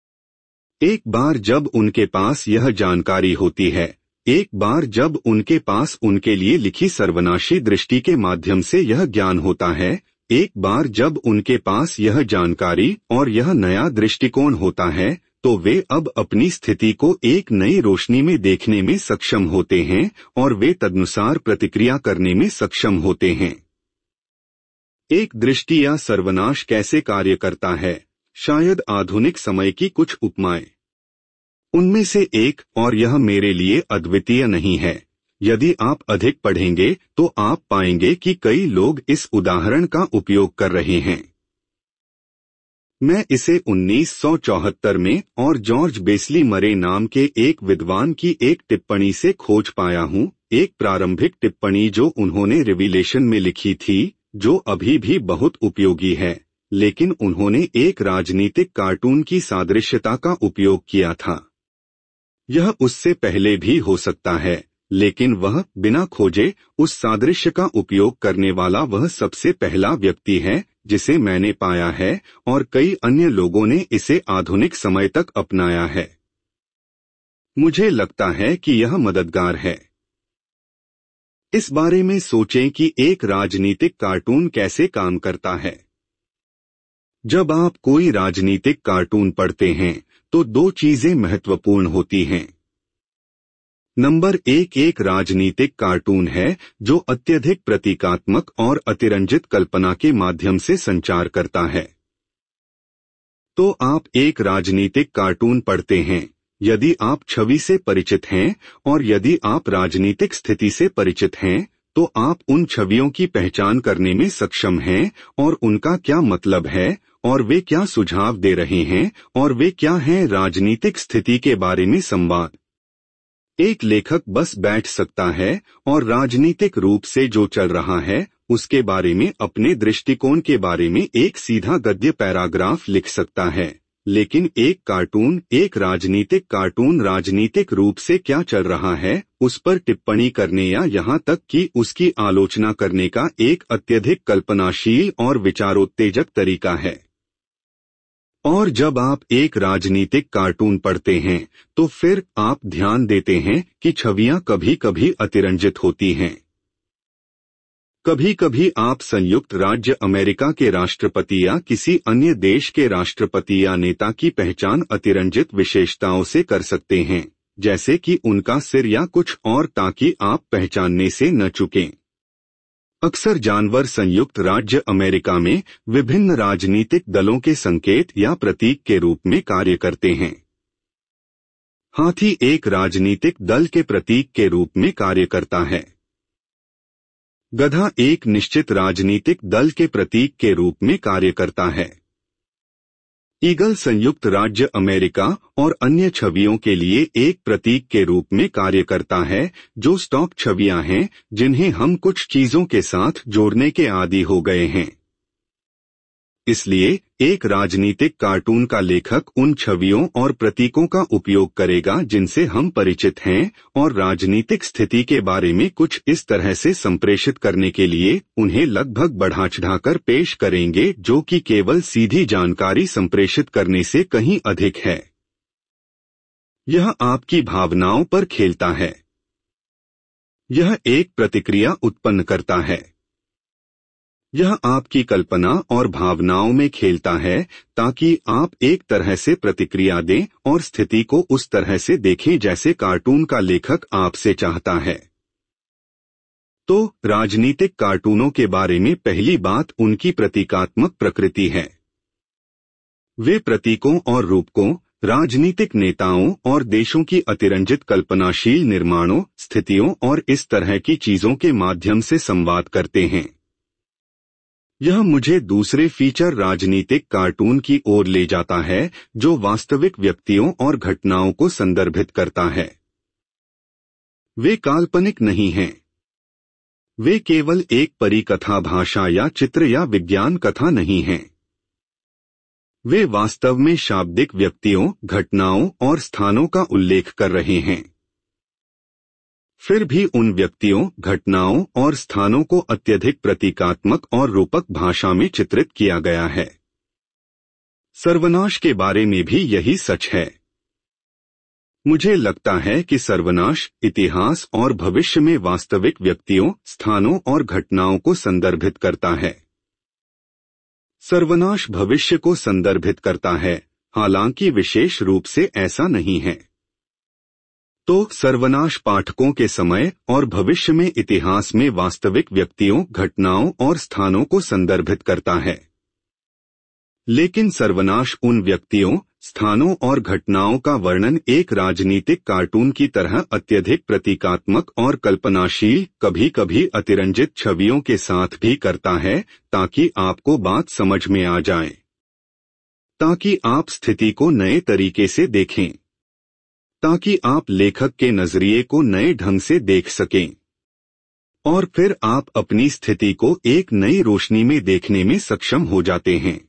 एक बार जब उनके पास यह जानकारी होती है, एक बार जब उनके पास उनके लिए लिखी सर्वनाशी दृष्टि के माध्यम से यह ज्ञान होता है, एक बार जब उनके पास यह जानकारी और यह नया दृष्टिकोण होता है, तो वे अब अपनी स्थिति को एक नई रोशनी में देखने में सक्षम होते हैं और वे तदनुसार प्रतिक्रिया करने में सक्षम होते हैं। एक दृष्टि या सर्वनाश कैसे कार्य करता है? शायद आधुनिक समय की कुछ उपमाएं। उनमें से एक, और यह मेरे लिए अद्वितीय नहीं है। यदि आप अधिक पढ़ेंगे तो आप पाएंगे कि कई लोग इस उदाहरण का उपयोग कर रहे हैं। मैं इसे उन्नीस सौ चौहत्तर में और जॉर्ज बेस्ली मरे नाम के एक विद्वान की एक टिप्पणी से खोज पाया हूँ, एक प्रारंभिक टिप्पणी जो उन्होंने रिविलेशन में लिखी थी, जो अभी भी बहुत उपयोगी है, लेकिन उन्होंने एक राजनीतिक कार्टून की सादृश्यता का उपयोग किया था। यह उससे पहले भी हो सकता है, लेकिन वह बिना खोजे उस सादृश्य का उपयोग करने वाला वह सबसे पहला व्यक्ति है जिसे मैंने पाया है, और कई अन्य लोगों ने इसे आधुनिक समय तक अपनाया है। मुझे लगता है कि यह मददगार है। इस बारे में सोचें कि एक राजनीतिक कार्टून कैसे काम करता है। जब आप कोई राजनीतिक कार्टून पढ़ते हैं तो दो चीजें महत्वपूर्ण होती हैं। नंबर एक, एक राजनीतिक कार्टून है जो अत्यधिक प्रतीकात्मक और अतिरंजित कल्पना के माध्यम से संचार करता है। तो आप एक राजनीतिक कार्टून पढ़ते हैं यदि आप छवि से परिचित हैं, और यदि आप राजनीतिक स्थिति से परिचित हैं तो आप उन छवियों की पहचान करने में सक्षम हैं और उनका क्या मतलब है, और वे क्या सुझाव दे रहे हैं, और वे क्या हैं राजनीतिक स्थिति के बारे में संवाद। एक लेखक बस बैठ सकता है और राजनीतिक रूप से जो चल रहा है उसके बारे में अपने दृष्टिकोण के बारे में एक सीधा गद्य पैराग्राफ लिख सकता है, लेकिन एक कार्टून, एक राजनीतिक कार्टून राजनीतिक रूप से क्या चल रहा है उस पर टिप्पणी करने या यहाँ तक कि उसकी आलोचना करने का एक अत्यधिक कल्पनाशील और विचारोत्तेजक तरीका है। और जब आप एक राजनीतिक कार्टून पढ़ते हैं तो फिर आप ध्यान देते हैं कि छवियां कभी कभी अतिरंजित होती हैं। कभी कभी आप संयुक्त राज्य अमेरिका के राष्ट्रपति या किसी अन्य देश के राष्ट्रपति या नेता की पहचान अतिरंजित विशेषताओं से कर सकते हैं, जैसे कि उनका सिर या कुछ और, ताकि आप पहचानने से न चूकें। अक्सर जानवर संयुक्त राज्य अमेरिका में विभिन्न राजनीतिक दलों के संकेत या प्रतीक के रूप में कार्य करते हैं। हाथी एक राजनीतिक दल के प्रतीक के रूप में कार्य करता है। गधा एक निश्चित राजनीतिक दल के प्रतीक के रूप में कार्य करता है। ईगल संयुक्त राज्य अमेरिका और अन्य छवियों के लिए एक प्रतीक के रूप में कार्य करता है, जो स्टॉक छवियां हैं जिन्हें हम कुछ चीजों के साथ जोड़ने के आदी हो गए हैं। इसलिए एक राजनीतिक कार्टून का लेखक उन छवियों और प्रतीकों का उपयोग करेगा जिनसे हम परिचित हैं, और राजनीतिक स्थिति के बारे में कुछ इस तरह से संप्रेषित करने के लिए उन्हें लगभग बढ़ा चढ़ाकर पेश करेंगे, जो कि केवल सीधी जानकारी संप्रेषित करने से कहीं अधिक है। यह आपकी भावनाओं पर खेलता है। यह एक प्रतिक्रिया उत्पन्न करता है। यह आपकी कल्पना और भावनाओं में खेलता है ताकि आप एक तरह से प्रतिक्रिया दें और स्थिति को उस तरह से देखें जैसे कार्टून का लेखक आपसे चाहता है। तो राजनीतिक कार्टूनों के बारे में पहली बात उनकी प्रतीकात्मक प्रकृति है। वे प्रतीकों और रूपकों, राजनीतिक नेताओं और देशों की अतिरंजित कल्पनाशील निर्माणों, स्थितियों और इस तरह की चीजों के माध्यम से संवाद करते हैं। यह मुझे दूसरे फीचर राजनीतिक कार्टून की ओर ले जाता है जो वास्तविक व्यक्तियों और घटनाओं को संदर्भित करता है। वे काल्पनिक नहीं हैं। वे केवल एक परिकथा भाषा या चित्र या विज्ञान कथा नहीं हैं। वे वास्तव में शाब्दिक व्यक्तियों, घटनाओं और स्थानों का उल्लेख कर रहे हैं। फिर भी उन व्यक्तियों, घटनाओं और स्थानों को अत्यधिक प्रतीकात्मक और रूपक भाषा में चित्रित किया गया है। सर्वनाश के बारे में भी यही सच है। मुझे लगता है कि सर्वनाश इतिहास और भविष्य में वास्तविक व्यक्तियों, स्थानों और घटनाओं को संदर्भित करता है। सर्वनाश भविष्य को संदर्भित करता है, हालांकि विशेष रूप से ऐसा नहीं है। तो सर्वनाश पाठकों के समय और भविष्य में इतिहास में वास्तविक व्यक्तियों, घटनाओं और स्थानों को संदर्भित करता है। लेकिन सर्वनाश उन व्यक्तियों, स्थानों और घटनाओं का वर्णन एक राजनीतिक कार्टून की तरह अत्यधिक प्रतीकात्मक और कल्पनाशील, कभी कभी अतिरंजित छवियों के साथ भी करता है, ताकि आपको बात समझ में आ जाए, ताकि आप स्थिति को नए तरीके से देखें, ताकि आप लेखक के नजरिए को नए ढंग से देख सकें, और फिर आप अपनी स्थिति को एक नई रोशनी में देखने में सक्षम हो जाते हैं।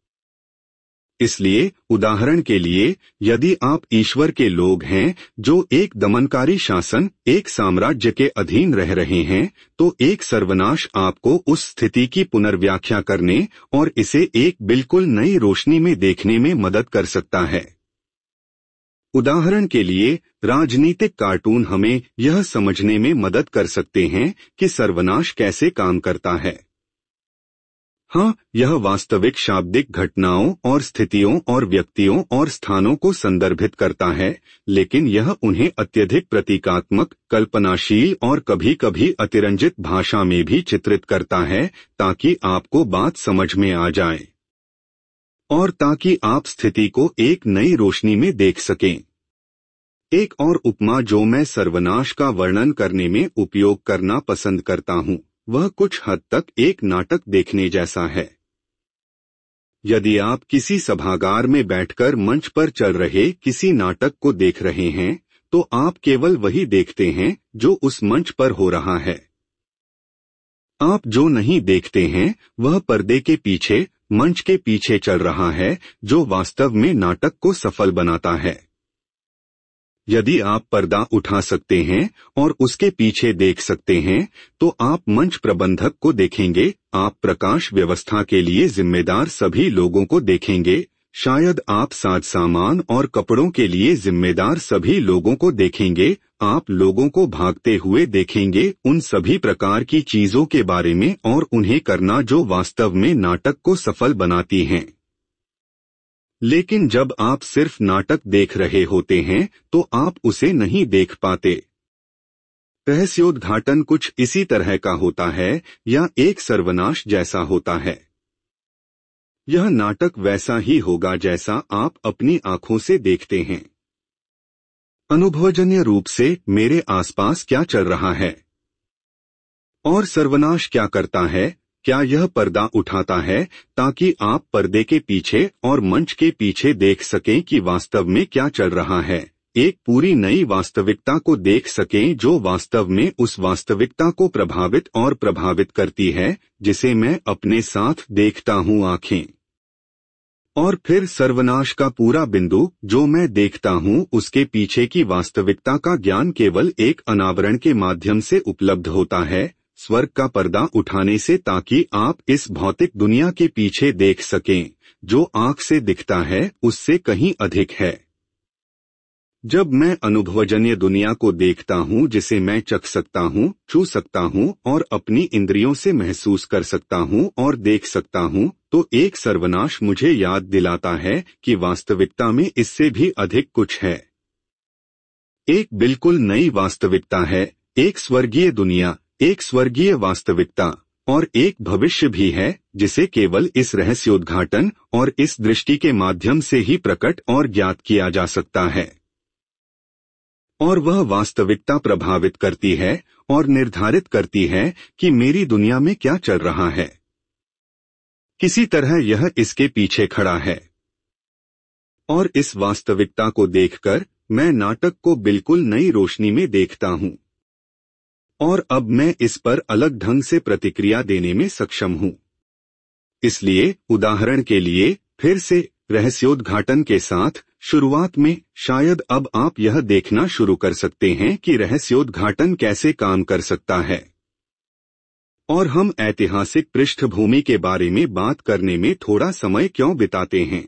इसलिए उदाहरण के लिए, यदि आप ईश्वर के लोग हैं जो एक दमनकारी शासन, एक साम्राज्य के अधीन रह रहे हैं, तो एक सर्वनाश आपको उस स्थिति की पुनर्व्याख्या करने और इसे एक बिल्कुल नई रोशनी में देखने में मदद कर सकता है। उदाहरण के लिए, राजनीतिक कार्टून हमें यह समझने में मदद कर सकते हैं कि सर्वनाश कैसे काम करता है। हाँ, यह वास्तविक शाब्दिक घटनाओं और स्थितियों और व्यक्तियों और स्थानों को संदर्भित करता है, लेकिन यह उन्हें अत्यधिक प्रतीकात्मक, कल्पनाशील और कभी कभी अतिरंजित भाषा में भी चित्रित करता है, ताकि आपको बात समझ में आ जाए और ताकि आप स्थिति को एक नई रोशनी में देख सकें। एक और उपमा जो मैं सर्वनाश का वर्णन करने में उपयोग करना पसंद करता हूँ, वह कुछ हद तक एक नाटक देखने जैसा है। यदि आप किसी सभागार में बैठकर मंच पर चल रहे किसी नाटक को देख रहे हैं, तो आप केवल वही देखते हैं जो उस मंच पर हो रहा है। आप जो नहीं देखते हैं वह पर्दे के पीछे, मंच के पीछे चल रहा है, जो वास्तव में नाटक को सफल बनाता है। यदि आप पर्दा उठा सकते हैं और उसके पीछे देख सकते हैं, तो आप मंच प्रबंधक को देखेंगे, आप प्रकाश व्यवस्था के लिए जिम्मेदार सभी लोगों को देखेंगे, शायद आप साज सामान और कपड़ों के लिए जिम्मेदार सभी लोगों को देखेंगे, आप लोगों को भागते हुए देखेंगे, उन सभी प्रकार की चीजों के बारे में और उन्हें करना जो वास्तव में नाटक को सफल बनाती हैं। लेकिन जब आप सिर्फ नाटक देख रहे होते हैं, तो आप उसे नहीं देख पाते। रहस्योद्घाटन कुछ इसी तरह का होता है, या एक सर्वनाश जैसा होता है। यह नाटक वैसा ही होगा जैसा आप अपनी आंखों से देखते हैं। अनुभवजन्य रूप से मेरे आसपास क्या चल रहा है। और सर्वनाश क्या करता है? क्या यह पर्दा उठाता है ताकि आप पर्दे के पीछे और मंच के पीछे देख सकें कि वास्तव में क्या चल रहा है, एक पूरी नई वास्तविकता को देख सकें जो वास्तव में उस वास्तविकता को प्रभावित और प्रभावित करती है जिसे मैं अपने साथ देखता हूँ आंखें। और फिर सर्वनाश का पूरा बिंदु जो मैं देखता हूँ उसके पीछे की वास्तविकता का ज्ञान केवल एक अनावरण के माध्यम से उपलब्ध होता है, स्वर्ग का पर्दा उठाने से, ताकि आप इस भौतिक दुनिया के पीछे देख सकें जो आंख से दिखता है उससे कहीं अधिक है। जब मैं अनुभवजन्य दुनिया को देखता हूँ जिसे मैं चख सकता हूँ, छू सकता हूँ और अपनी इंद्रियों से महसूस कर सकता हूँ और देख सकता हूँ, तो एक सर्वनाश मुझे याद दिलाता है कि वास्तविकता में इससे भी अधिक कुछ है। एक बिल्कुल नई वास्तविकता है, एक स्वर्गीय दुनिया, एक स्वर्गीय वास्तविकता, और एक भविष्य भी है जिसे केवल इस रहस्योद्घाटन और इस दृष्टि के माध्यम से ही प्रकट और ज्ञात किया जा सकता है। और वह वास्तविकता प्रभावित करती है और निर्धारित करती है कि मेरी दुनिया में क्या चल रहा है। किसी तरह यह इसके पीछे खड़ा है। और इस वास्तविकता को देखकर मैं नाटक को बिल्कुल नई रोशनी में देखता हूँ। और अब मैं इस पर अलग ढंग से प्रतिक्रिया देने में सक्षम हूँ। इसलिए उदाहरण के लिए, फिर से रहस्योद्घाटन के साथ शुरुआत में शायद अब आप यह देखना शुरू कर सकते हैं कि रहस्योद्घाटन कैसे काम कर सकता है। और हम ऐतिहासिक पृष्ठभूमि के बारे में बात करने में थोड़ा समय क्यों बिताते हैं।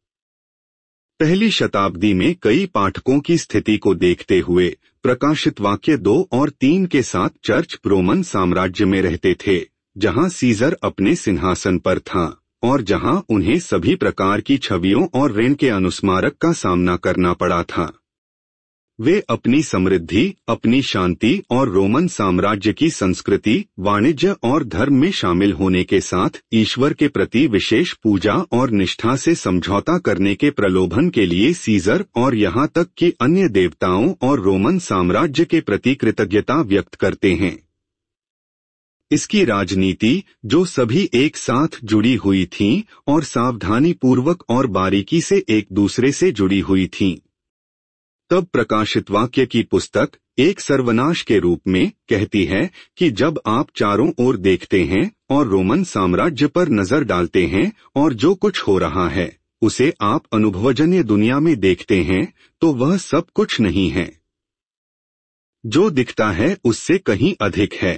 पहली शताब्दी में कई पाठकों की स्थिति को देखते हुए प्रकाशित वाक्य दो और तीन के साथ चर्च रोमन साम्राज्य में रहते थे, जहां सीजर अपने सिंहासन पर था और जहां उन्हें सभी प्रकार की छवियों और ऋण के अनुस्मारक का सामना करना पड़ा था। वे अपनी समृद्धि, अपनी शांति और रोमन साम्राज्य की संस्कृति, वाणिज्य और धर्म में शामिल होने के साथ ईश्वर के प्रति विशेष पूजा और निष्ठा से समझौता करने के प्रलोभन के लिए सीजर और यहाँ तक कि अन्य देवताओं और रोमन साम्राज्य के प्रति कृतज्ञता व्यक्त करते हैं। इसकी राजनीति, जो सभी एक साथ जुड़ी हुई थीं और सावधानी पूर्वक और बारीकी से एक दूसरे से जुड़ी हुई थीं। तब प्रकाशित वाक्य की पुस्तक एक सर्वनाश के रूप में कहती है कि जब आप चारों ओर देखते हैं और रोमन साम्राज्य पर नजर डालते हैं और जो कुछ हो रहा है उसे आप अनुभवजन्य दुनिया में देखते हैं, तो वह सब कुछ नहीं है। जो दिखता है उससे कहीं अधिक है।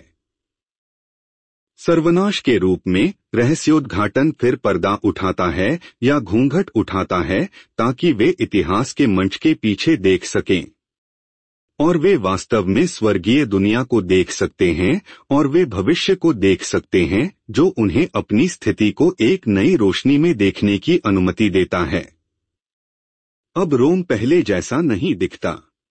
सर्वनाश के रूप में रहस्योद्घाटन फिर पर्दा उठाता है या घूंघट उठाता है ताकि वे इतिहास के मंच के पीछे देख सकें और वे वास्तव में स्वर्गीय दुनिया को देख सकते हैं और वे भविष्य को देख सकते हैं जो उन्हें अपनी स्थिति को एक नई रोशनी में देखने की अनुमति देता है। अब रोम पहले जैसा नहीं दिखता।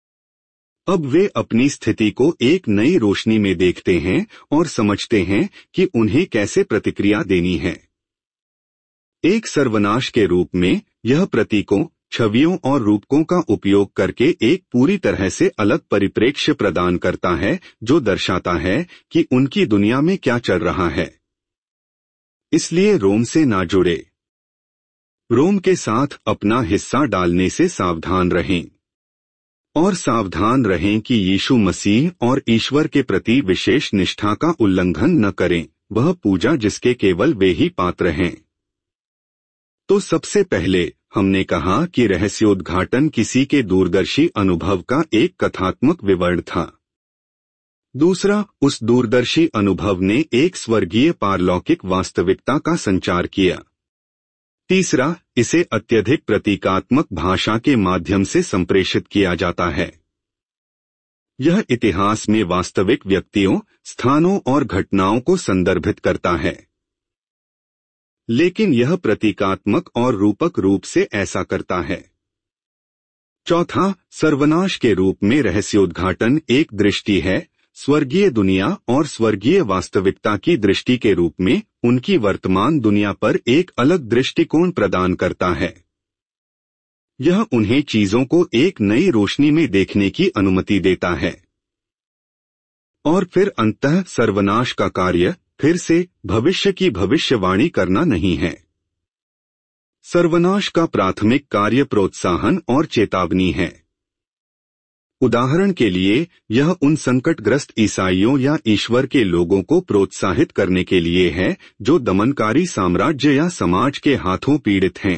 अब वे अपनी स्थिति को एक नई रोशनी में देखते हैं और समझते हैं कि उन्हें कैसे प्रतिक्रिया देनी है। एक सर्वनाश के रूप में यह प्रतीकों, छवियों और रूपकों का उपयोग करके एक पूरी तरह से अलग परिप्रेक्ष्य प्रदान करता है जो दर्शाता है कि उनकी दुनिया में क्या चल रहा है। इसलिए रोम से ना जुड़े। रोम के साथ अपना हिस्सा डालने से सावधान रहें और सावधान रहें कि यीशु मसीह और ईश्वर के प्रति विशेष निष्ठा का उल्लंघन न करें, वह पूजा जिसके केवल वे ही पात्र हैं। तो सबसे पहले हमने कहा कि रहस्योद्घाटन किसी के दूरदर्शी अनुभव का एक कथात्मक विवरण था। दूसरा, उस दूरदर्शी अनुभव ने एक स्वर्गीय पारलौकिक वास्तविकता का संचार किया। तीसरा, इसे अत्यधिक प्रतीकात्मक भाषा के माध्यम से संप्रेषित किया जाता है। यह इतिहास में वास्तविक व्यक्तियों, स्थानों और घटनाओं को संदर्भित करता है, लेकिन यह प्रतीकात्मक और रूपक रूप से ऐसा करता है। चौथा, सर्वनाश के रूप में रहस्योद्घाटन एक दृष्टि है, स्वर्गीय दुनिया और स्वर्गीय वास्तविकता की दृष्टि के रूप में उनकी वर्तमान दुनिया पर एक अलग दृष्टिकोण प्रदान करता है। यह उन्हें चीजों को एक नई रोशनी में देखने की अनुमति देता है। और फिर अंततः सर्वनाश का कार्य फिर से भविष्य की भविष्यवाणी करना नहीं है। सर्वनाश का प्राथमिक कार्य प्रोत्साहन और चेतावनी है। उदाहरण के लिए, यह उन संकटग्रस्त ईसाइयों या ईश्वर के लोगों को प्रोत्साहित करने के लिए है जो दमनकारी साम्राज्य या समाज के हाथों पीड़ित हैं।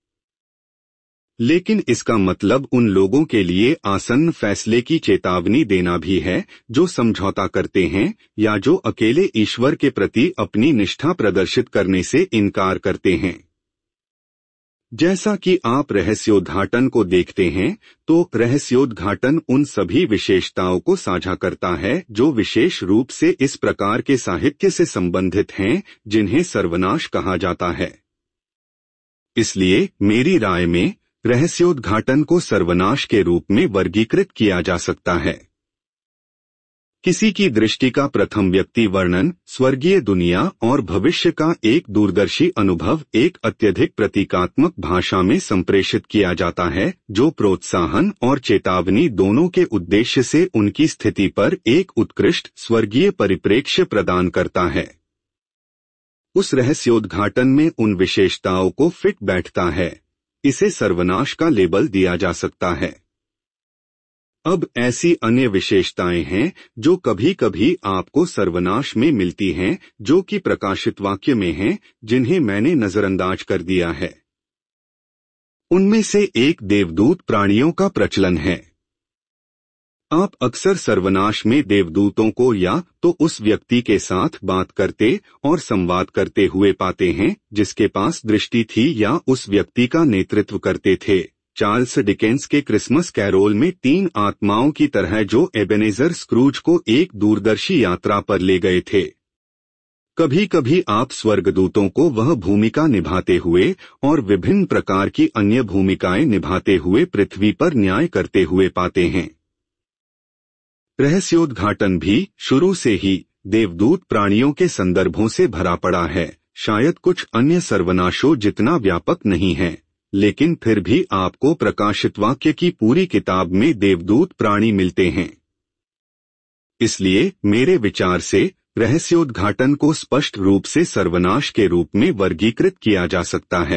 लेकिन इसका मतलब उन लोगों के लिए आसन्न फैसले की चेतावनी देना भी है जो समझौता करते हैं या जो अकेले ईश्वर के प्रति अपनी निष्ठा प्रदर्शित करने से इनकार करते हैं। जैसा कि आप रहस्योद्घाटन को देखते हैं, तो रहस्योद्घाटन उन सभी विशेषताओं को साझा करता है जो विशेष रूप से इस प्रकार के साहित्य से संबंधित हैं जिन्हें सर्वनाश कहा जाता है। इसलिए मेरी राय में रहस्योद्घाटन को सर्वनाश के रूप में वर्गीकृत किया जा सकता है। किसी की दृष्टि का प्रथम व्यक्ति वर्णन स्वर्गीय दुनिया और भविष्य का एक दूरदर्शी अनुभव एक अत्यधिक प्रतीकात्मक भाषा में संप्रेषित किया जाता है जो प्रोत्साहन और चेतावनी दोनों के उद्देश्य से उनकी स्थिति पर एक उत्कृष्ट स्वर्गीय परिप्रेक्ष्य प्रदान करता है। उस रहस्योद्घाटन में उन विशेषताओं को फिट बैठता है। इसे सर्वनाश का लेबल दिया जा सकता है। अब ऐसी अन्य विशेषताएं हैं जो कभी कभी आपको सर्वनाश में मिलती हैं जो कि प्रकाशित वाक्य में हैं जिन्हें मैंने नजरअंदाज कर दिया है। उनमें से एक देवदूत प्राणियों का प्रचलन है। आप अक्सर सर्वनाश में देवदूतों को या तो उस व्यक्ति के साथ बात करते और संवाद करते हुए पाते हैं जिसके पास दृष्टि थी या उस व्यक्ति का नेतृत्व करते थे। चार्ल्स डिकेंस के क्रिसमस कैरोल में तीन आत्माओं की तरह जो एबेनेजर स्क्रूज को एक दूरदर्शी यात्रा पर ले गए थे। कभी कभी आप स्वर्गदूतों को वह भूमिका निभाते हुए और विभिन्न प्रकार की अन्य भूमिकाएं निभाते हुए पृथ्वी पर न्याय करते हुए पाते हैं। रहस्योद्घाटन भी शुरू से ही देवदूत प्राणियों के संदर्भों से भरा पड़ा है। शायद कुछ अन्य सर्वनाशों जितना व्यापक नहीं है, लेकिन फिर भी आपको प्रकाशित वाक्य की पूरी किताब में देवदूत प्राणी मिलते हैं। इसलिए मेरे विचार से रहस्योद्घाटन को स्पष्ट रूप से सर्वनाश के रूप में वर्गीकृत किया जा सकता है।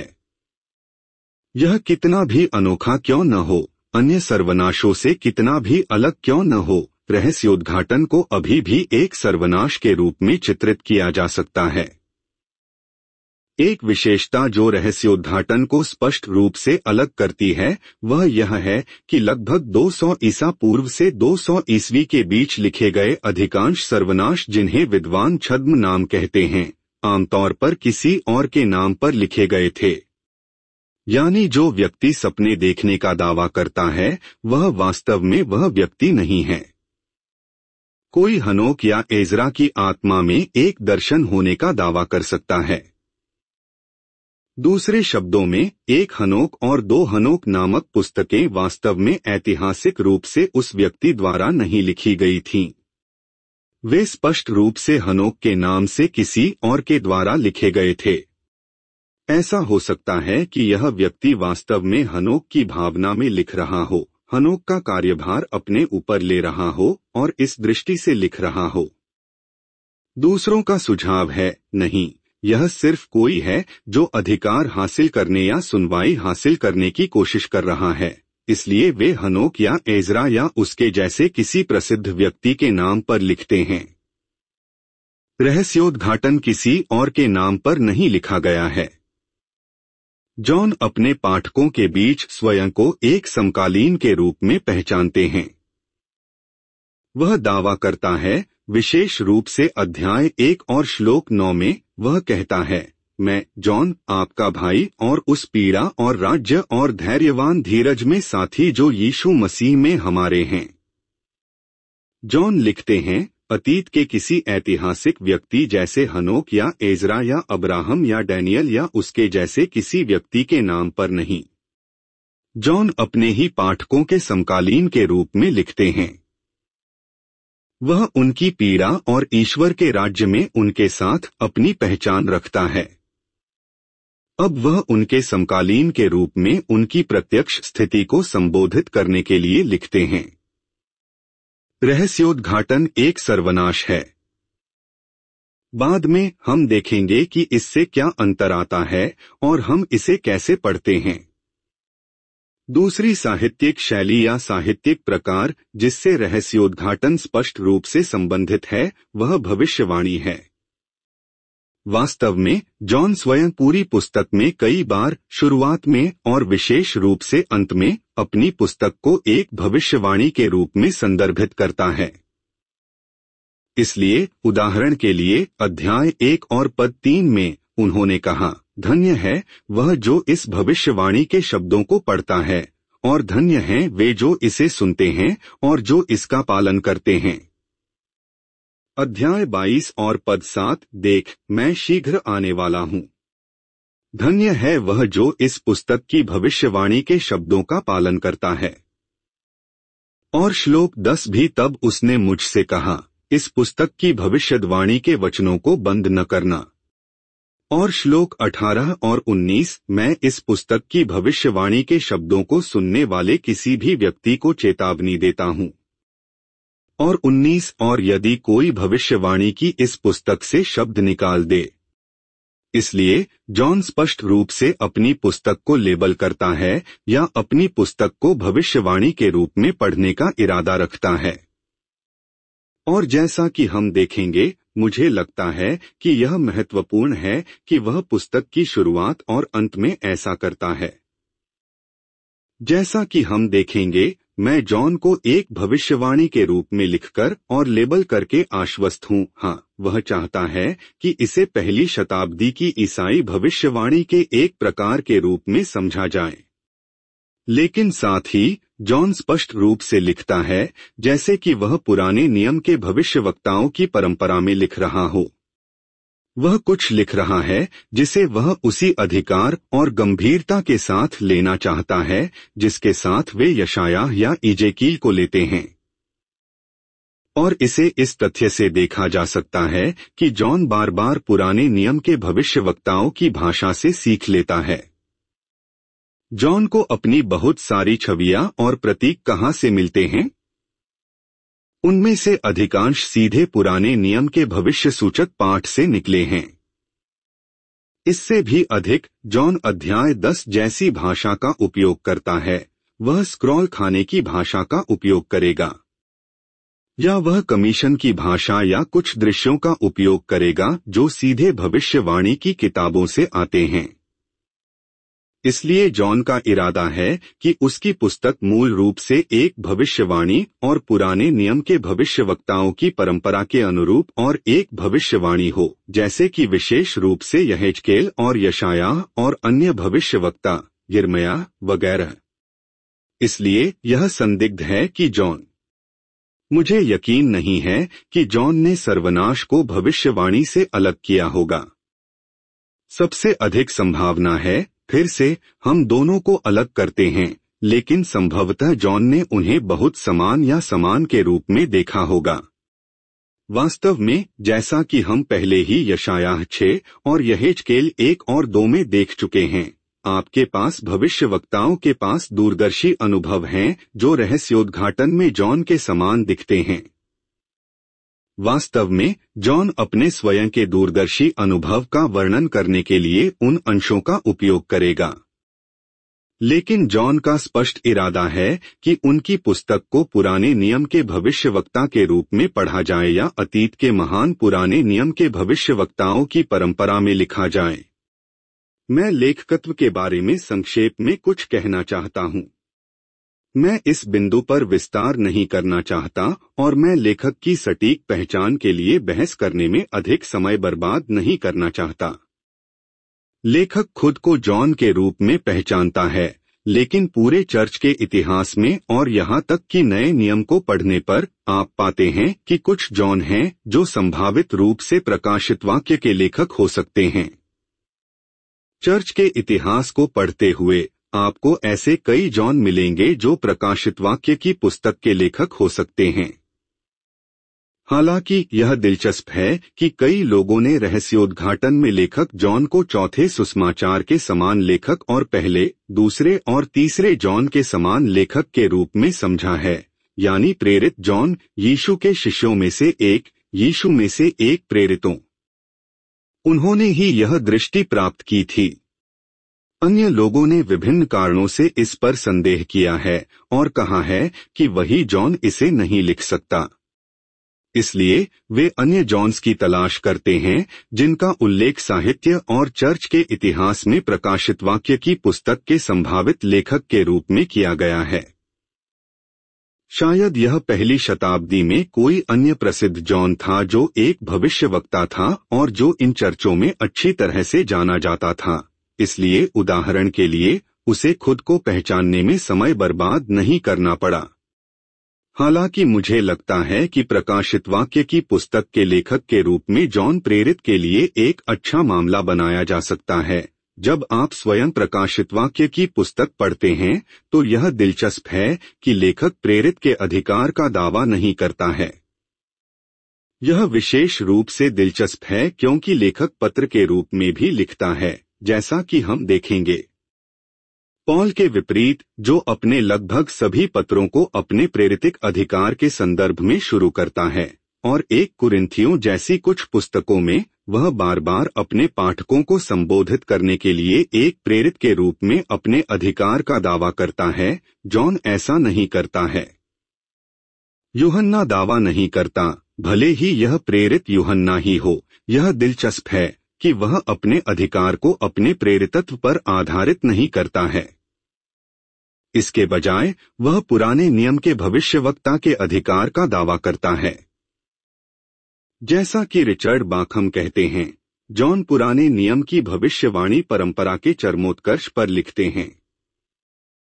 यह कितना भी अनोखा क्यों न हो, अन्य सर्वनाशों से कितना भी अलग क्यों न हो, रहस्योद्घाटन को अभी भी एक सर्वनाश के रूप में चित्रित किया जा सकता है। एक विशेषता जो रहस्योद्घाटन को स्पष्ट रूप से अलग करती है वह यह है कि लगभग दो सौ ईसा पूर्व से दो सौ ईस्वी के बीच लिखे गए अधिकांश सर्वनाश, जिन्हें विद्वान छद्म नाम कहते हैं, आमतौर पर किसी और के नाम पर लिखे गए थे। यानी जो व्यक्ति सपने देखने का दावा करता है वह वास्तव में वह व्यक्ति नहीं है। कोई हनोक या एजरा की आत्मा में एक दर्शन होने का दावा कर सकता है। दूसरे शब्दों में, एक हनोक और दो हनोक नामक पुस्तकें वास्तव में ऐतिहासिक रूप से उस व्यक्ति द्वारा नहीं लिखी गई थीं। वे स्पष्ट रूप से हनोक के नाम से किसी और के द्वारा लिखे गए थे। ऐसा हो सकता है कि यह व्यक्ति वास्तव में हनोक की भावना में लिख रहा हो, हनोक का कार्यभार अपने ऊपर ले रहा हो और इस दृष्टि से लिख रहा हो। दूसरों का सुझाव है, नहीं, यह सिर्फ कोई है जो अधिकार हासिल करने या सुनवाई हासिल करने की कोशिश कर रहा है, इसलिए वे हनोक या एजरा या उसके जैसे किसी प्रसिद्ध व्यक्ति के नाम पर लिखते हैं। रहस्योद्घाटन किसी और के नाम पर नहीं लिखा गया है। जॉन अपने पाठकों के बीच स्वयं को एक समकालीन के रूप में पहचानते हैं। वह दावा करता है, विशेष रूप से अध्याय एक और श्लोक नौ में वह कहता है, मैं जॉन आपका भाई और उस पीड़ा और राज्य और धैर्यवान धीरज में साथी जो यीशु मसीह में हमारे हैं। जॉन लिखते हैं, अतीत के किसी ऐतिहासिक व्यक्ति जैसे हनोक या एजरा या अब्राहम या डैनियल या उसके जैसे किसी व्यक्ति के नाम पर नहीं। जॉन अपने ही पाठकों के समकालीन के रूप में लिखते हैं। वह उनकी पीड़ा और ईश्वर के राज्य में उनके साथ अपनी पहचान रखता है। अब वह उनके समकालीन के रूप में उनकी प्रत्यक्ष स्थिति को संबोधित करने के लिए लिखते हैं। रहस्योद्घाटन एक सर्वनाश है। बाद में हम देखेंगे कि इससे क्या अंतर आता है और हम इसे कैसे पढ़ते हैं। दूसरी साहित्यिक शैली या साहित्यिक प्रकार जिससे रहस्योद्घाटन स्पष्ट रूप से संबंधित है वह भविष्यवाणी है। वास्तव में जॉन स्वयं पूरी पुस्तक में कई बार शुरुआत में और विशेष रूप से अंत में अपनी पुस्तक को एक भविष्यवाणी के रूप में संदर्भित करता है। इसलिए उदाहरण के लिए अध्याय एक और पद तीन में उन्होंने कहा, धन्य है वह जो इस भविष्यवाणी के शब्दों को पढ़ता है और धन्य हैं वे जो इसे सुनते हैं और जो इसका पालन करते हैं। अध्याय बाईस और पद सात, देख मैं शीघ्र आने वाला हूँ। धन्य है वह जो इस पुस्तक की भविष्यवाणी के शब्दों का पालन करता है। और श्लोक दस भी, तब उसने मुझसे कहा, इस पुस्तक की भविष्यवाणी के वचनों को बंद न करना। और श्लोक अठारह और उन्नीस, मैं इस पुस्तक की भविष्यवाणी के शब्दों को सुनने वाले किसी भी व्यक्ति को चेतावनी देता हूँ। और उन्नीस, और यदि कोई भविष्यवाणी की इस पुस्तक से शब्द निकाल दे। इसलिए जॉन स्पष्ट रूप से अपनी पुस्तक को लेबल करता है या अपनी पुस्तक को भविष्यवाणी के रूप में पढ़ने का इरादा रखता है। और जैसा कि हम देखेंगे, मुझे लगता है कि यह महत्वपूर्ण है कि वह पुस्तक की शुरुआत और अंत में ऐसा करता है। जैसा कि हम देखेंगे, मैं जॉन को एक भविष्यवाणी के रूप में लिखकर और लेबल करके आश्वस्त हूँ। हाँ, वह चाहता है कि इसे पहली शताब्दी की ईसाई भविष्यवाणी के एक प्रकार के रूप में समझा जाए। लेकिन साथ ही जॉन स्पष्ट रूप से लिखता है जैसे कि वह पुराने नियम के भविष्यवक्ताओं की परंपरा में लिख रहा हो। वह कुछ लिख रहा है जिसे वह उसी अधिकार और गंभीरता के साथ लेना चाहता है जिसके साथ वे यशायाह या इजेकील को लेते हैं। और इसे इस तथ्य से देखा जा सकता है कि जॉन बार बार पुराने नियम के भविष्यवक्ताओं की भाषा से सीख लेता है। जॉन को अपनी बहुत सारी छवियां और प्रतीक कहां से मिलते हैं? उनमें से अधिकांश सीधे पुराने नियम के भविष्य सूचक पाठ से निकले हैं। इससे भी अधिक, जॉन अध्याय दस जैसी भाषा का उपयोग करता है। वह स्क्रॉल खाने की भाषा का उपयोग करेगा, या वह कमीशन की भाषा या कुछ दृश्यों का उपयोग करेगा जो सीधे भविष्यवाणी की किताबों से आते हैं। इसलिए जॉन का इरादा है कि उसकी पुस्तक मूल रूप से एक भविष्यवाणी और पुराने नियम के भविष्यवक्ताओं की परंपरा के अनुरूप और एक भविष्यवाणी हो, जैसे कि विशेष रूप से यहेजकेल और यशायाह और अन्य भविष्यवक्ता, यिर्मयाह वगैरह। इसलिए यह संदिग्ध है कि जॉन मुझे यकीन नहीं है कि जॉन ने सर्वनाश को भविष्यवाणी से अलग किया होगा। सबसे अधिक संभावना है, फिर से हम दोनों को अलग करते हैं, लेकिन संभवतः जॉन ने उन्हें बहुत समान या समान के रूप में देखा होगा। वास्तव में, जैसा कि हम पहले ही यशायाह छह और यहेजकेल एक और दो में देख चुके हैं, आपके पास भविष्यवक्ताओं के पास दूरदर्शी अनुभव हैं जो रहस्योद्घाटन में जॉन के समान दिखते हैं। वास्तव में, जॉन अपने स्वयं के दूरदर्शी अनुभव का वर्णन करने के लिए उन अंशों का उपयोग करेगा, लेकिन जॉन का स्पष्ट इरादा है कि उनकी पुस्तक को पुराने नियम के भविष्यवक्ता के रूप में पढ़ा जाए या अतीत के महान पुराने नियम के भविष्यवक्ताओं की परंपरा में लिखा जाए। मैं लेखकत्व के बारे में संक्षेप में कुछ कहना चाहता हूं। मैं इस बिंदु पर विस्तार नहीं करना चाहता और मैं लेखक की सटीक पहचान के लिए बहस करने में अधिक समय बर्बाद नहीं करना चाहता। लेखक खुद को जॉन के रूप में पहचानता है, लेकिन पूरे चर्च के इतिहास में और यहाँ तक कि नए नियम को पढ़ने पर आप पाते हैं कि कुछ जॉन हैं जो संभावित रूप से प्रकाशित वाक्य के लेखक हो सकते हैं। चर्च के इतिहास को पढ़ते हुए आपको ऐसे कई जॉन मिलेंगे जो प्रकाशित वाक्य की पुस्तक के लेखक हो सकते हैं। हालांकि यह दिलचस्प है कि कई लोगों ने रहस्योद्घाटन में लेखक जॉन को चौथे सुसमाचार के समान लेखक और पहले, दूसरे और तीसरे जॉन के समान लेखक के रूप में समझा है, यानी प्रेरित जॉन, यीशु के शिष्यों में से एक, यीशु में से एक प्रेरितों। उन्होंने ही यह दृष्टि प्राप्त की थी। अन्य लोगों ने विभिन्न कारणों से इस पर संदेह किया है और कहा है कि वही जॉन इसे नहीं लिख सकता। इसलिए वे अन्य जॉन्स की तलाश करते हैं जिनका उल्लेख साहित्य और चर्च के इतिहास में प्रकाशित वाक्य की पुस्तक के संभावित लेखक के रूप में किया गया है। शायद यह पहली शताब्दी में कोई अन्य प्रसिद्ध जॉन था जो एक भविष्यवक्ता था और जो इन चर्चों में अच्छी तरह से जाना जाता था। इसलिए उदाहरण के लिए उसे खुद को पहचानने में समय बर्बाद नहीं करना पड़ा। हालांकि मुझे लगता है कि प्रकाशित वाक्य की पुस्तक के लेखक के रूप में जॉन प्रेरित के लिए एक अच्छा मामला बनाया जा सकता है। जब आप स्वयं प्रकाशित वाक्य की पुस्तक पढ़ते हैं तो यह दिलचस्प है कि लेखक प्रेरित के अधिकार का दावा नहीं करता है। यह विशेष रूप से दिलचस्प है क्योंकि लेखक पत्र के रूप में भी लिखता है, जैसा कि हम देखेंगे। पौल के विपरीत, जो अपने लगभग सभी पत्रों को अपने प्रेरितिक अधिकार के संदर्भ में शुरू करता है, और एक कुरिन्थियों जैसी कुछ पुस्तकों में वह बार बार अपने पाठकों को संबोधित करने के लिए एक प्रेरित के रूप में अपने अधिकार का दावा करता है, जॉन ऐसा नहीं करता है। यूहन्ना दावा नहीं करता, भले ही यह प्रेरित यूहन्ना ही हो। यह दिलचस्प है कि वह अपने अधिकार को अपने प्रेरितत्व पर आधारित नहीं करता है। इसके बजाय वह पुराने नियम के भविष्यवक्ता के अधिकार का दावा करता है। जैसा कि रिचर्ड बाखम कहते हैं, जॉन पुराने नियम की भविष्यवाणी परंपरा के चरमोत्कर्ष पर लिखते हैं।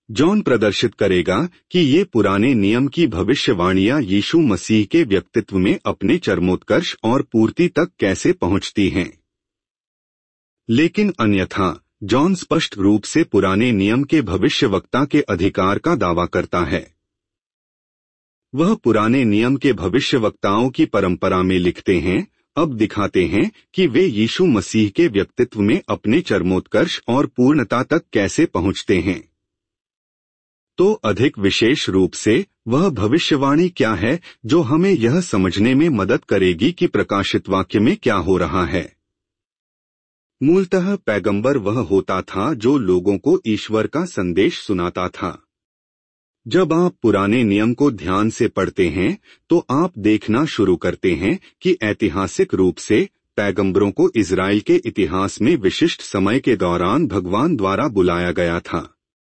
जॉन प्रदर्शित करेगा कि ये पुराने नियम की भविष्यवाणियां यीशु मसीह के व्यक्तित्व में अपने चरमोत्कर्ष और पूर्ति तक कैसे पहुंचती हैं। लेकिन अन्यथा जॉन स्पष्ट रूप से पुराने नियम के भविष्यवक्ता के अधिकार का दावा करता है। वह पुराने नियम के भविष्यवक्ताओं की परंपरा में लिखते हैं, अब दिखाते हैं कि वे यीशु मसीह के व्यक्तित्व में अपने चरमोत्कर्ष और पूर्णता तक कैसे पहुंचते हैं। तो अधिक विशेष रूप से वह भविष्यवाणी क्या है जो हमें यह समझने में मदद करेगी कि प्रकाशित वाक्य में क्या हो रहा है। मूलतः पैगंबर वह होता था जो लोगों को ईश्वर का संदेश सुनाता था। जब आप पुराने नियम को ध्यान से पढ़ते हैं तो आप देखना शुरू करते हैं कि ऐतिहासिक रूप से पैगंबरों को इजराइल के इतिहास में विशिष्ट समय के दौरान भगवान द्वारा बुलाया गया था।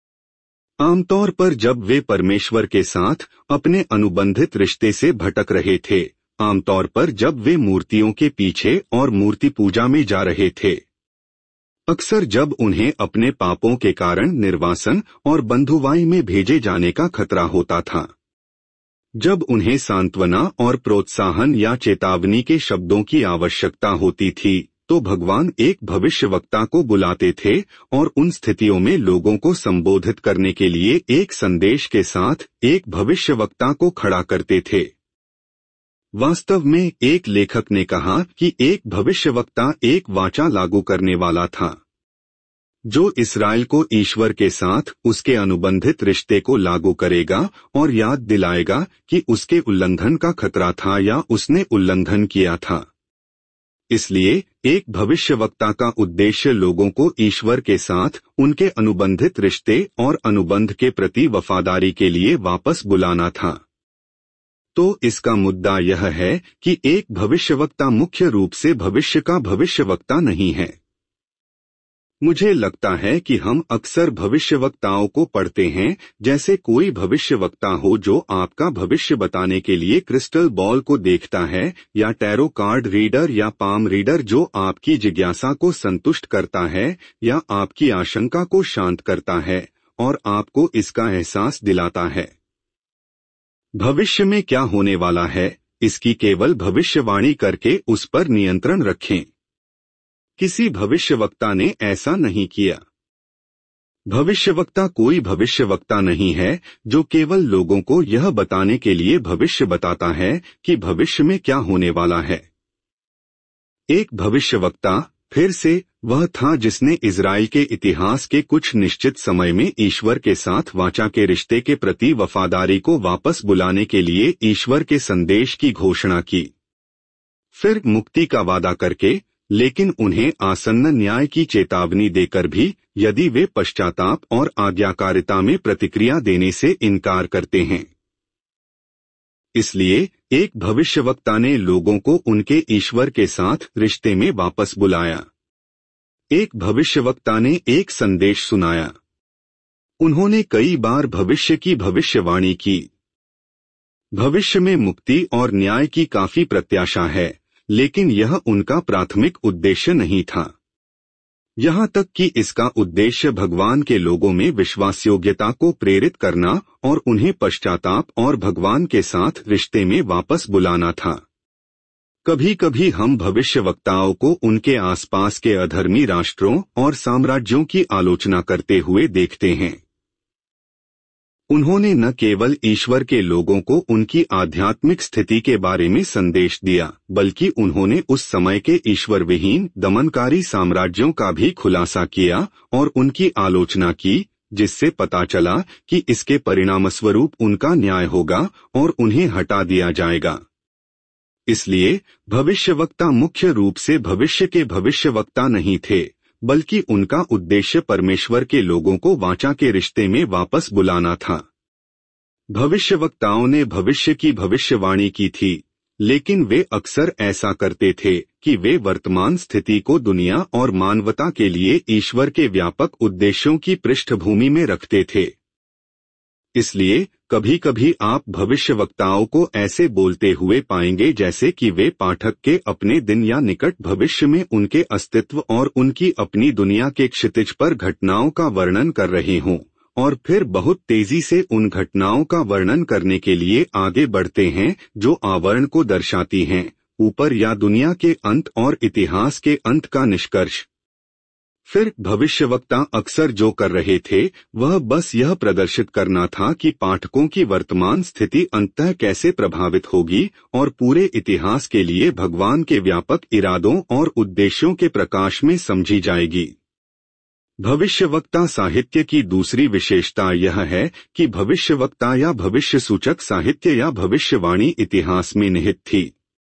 आमतौर पर जब वे परमेश्वर के साथ अपने अनुबंधित रिश्ते से भटक रहे थे, आमतौर पर जब वे मूर्तियों के पीछे और मूर्ति पूजा में जा रहे थे, अक्सर जब उन्हें अपने पापों के कारण निर्वासन और बंधुवाई में भेजे जाने का खतरा होता था, जब उन्हें सांत्वना और प्रोत्साहन या चेतावनी के शब्दों की आवश्यकता होती थी, तो भगवान एक भविष्यवक्ता को बुलाते थे और उन स्थितियों में लोगों को संबोधित करने के लिए एक संदेश के साथ एक भविष्यवक्ता को खड़ा करते थे। वास्तव में एक लेखक ने कहा कि एक भविष्यवक्ता एक वाचा लागू करने वाला था, जो इस्राएल को ईश्वर के साथ उसके अनुबंधित रिश्ते को लागू करेगा और याद दिलाएगा कि उसके उल्लंघन का खतरा था या उसने उल्लंघन किया था। इसलिए एक भविष्यवक्ता का उद्देश्य लोगों को ईश्वर के साथ उनके अनुबंधित रिश्ते और अनुबंध के प्रति वफादारी के लिए वापस बुलाना था। तो इसका मुद्दा यह है कि एक भविष्यवक्ता मुख्य रूप से भविष्य का भविष्यवक्ता नहीं है। मुझे लगता है कि हम अक्सर भविष्यवक्ताओं को पढ़ते हैं जैसे कोई भविष्यवक्ता हो जो आपका भविष्य बताने के लिए क्रिस्टल बॉल को देखता है, या टैरो कार्ड रीडर या पाम रीडर जो आपकी जिज्ञासा को संतुष्ट करता है या आपकी आशंका को शांत करता है और आपको इसका एहसास दिलाता है। भविष्य में क्या होने वाला है, इसकी केवल भविष्यवाणी करके उस पर नियंत्रण रखें। किसी भविष्यवक्ता ने ऐसा नहीं किया। भविष्यवक्ता कोई भविष्यवक्ता नहीं है जो केवल लोगों को यह बताने के लिए भविष्य बताता है कि भविष्य में क्या होने वाला है। एक भविष्यवक्ता, फिर से, वह था जिसने इजराइल के इतिहास के कुछ निश्चित समय में ईश्वर के साथ वाचा के रिश्ते के प्रति वफादारी को वापस बुलाने के लिए ईश्वर के संदेश की घोषणा की, फिर मुक्ति का वादा करके, लेकिन उन्हें आसन्न न्याय की चेतावनी देकर भी, यदि वे पश्चाताप और आज्ञाकारिता में प्रतिक्रिया देने से इनकार करते हैं। इसलिए एक भविष्यवक्ता ने लोगों को उनके ईश्वर के साथ रिश्ते में वापस बुलाया। एक भविष्यवक्ता ने एक संदेश सुनाया। उन्होंने कई बार भविष्य की भविष्यवाणी की। भविष्य में मुक्ति और न्याय की काफी प्रत्याशा है, लेकिन यह उनका प्राथमिक उद्देश्य नहीं था। यहाँ तक कि इसका उद्देश्य भगवान के लोगों में विश्वासयोग्यता को प्रेरित करना और उन्हें पश्चाताप और भगवान के साथ रिश्ते में वापस बुलाना था। कभी कभी हम भविष्यवक्ताओं को उनके आसपास के अधर्मी राष्ट्रों और साम्राज्यों की आलोचना करते हुए देखते हैं। उन्होंने न केवल ईश्वर के लोगों को उनकी आध्यात्मिक स्थिति के बारे में संदेश दिया, बल्कि उन्होंने उस समय के ईश्वर विहीन दमनकारी साम्राज्यों का भी खुलासा किया और उनकी आलोचना की, जिससे पता चला कि इसके परिणामस्वरूप उनका न्याय होगा और उन्हें हटा दिया जाएगा। इसलिए भविष्यवक्ता मुख्य रूप से भविष्य के भविष्यवक्ता नहीं थे, बल्कि उनका उद्देश्य परमेश्वर के लोगों को वाचा के रिश्ते में वापस बुलाना था। भविष्यवक्ताओं ने भविष्य की भविष्यवाणी की थी, लेकिन वे अक्सर ऐसा करते थे कि वे वर्तमान स्थिति को दुनिया और मानवता के लिए ईश्वर के व्यापक उद्देश्यों की पृष्ठभूमि में रखते थे। इसलिए कभी कभी आप भविष्यवक्ताओं को ऐसे बोलते हुए पाएंगे जैसे कि वे पाठक के अपने दिन या निकट भविष्य में उनके अस्तित्व और उनकी अपनी दुनिया के क्षितिज पर घटनाओं का वर्णन कर रहे हों, और फिर बहुत तेजी से उन घटनाओं का वर्णन करने के लिए आगे बढ़ते हैं जो आवरण को दर्शाती हैं, ऊपर या दुनिया के अंत और इतिहास के अंत का निष्कर्ष। फिर भविष्यवक्ता अक्सर जो कर रहे थे वह बस यह प्रदर्शित करना था कि पाठकों की वर्तमान स्थिति अंततः कैसे प्रभावित होगी और पूरे इतिहास के लिए भगवान के व्यापक इरादों और उद्देश्यों के प्रकाश में समझी जाएगी। भविष्यवक्ता साहित्य की दूसरी विशेषता यह है कि भविष्यवक्ता या भविष्य सूचक साहित्य या भविष्यवाणी इतिहास में निहित थी।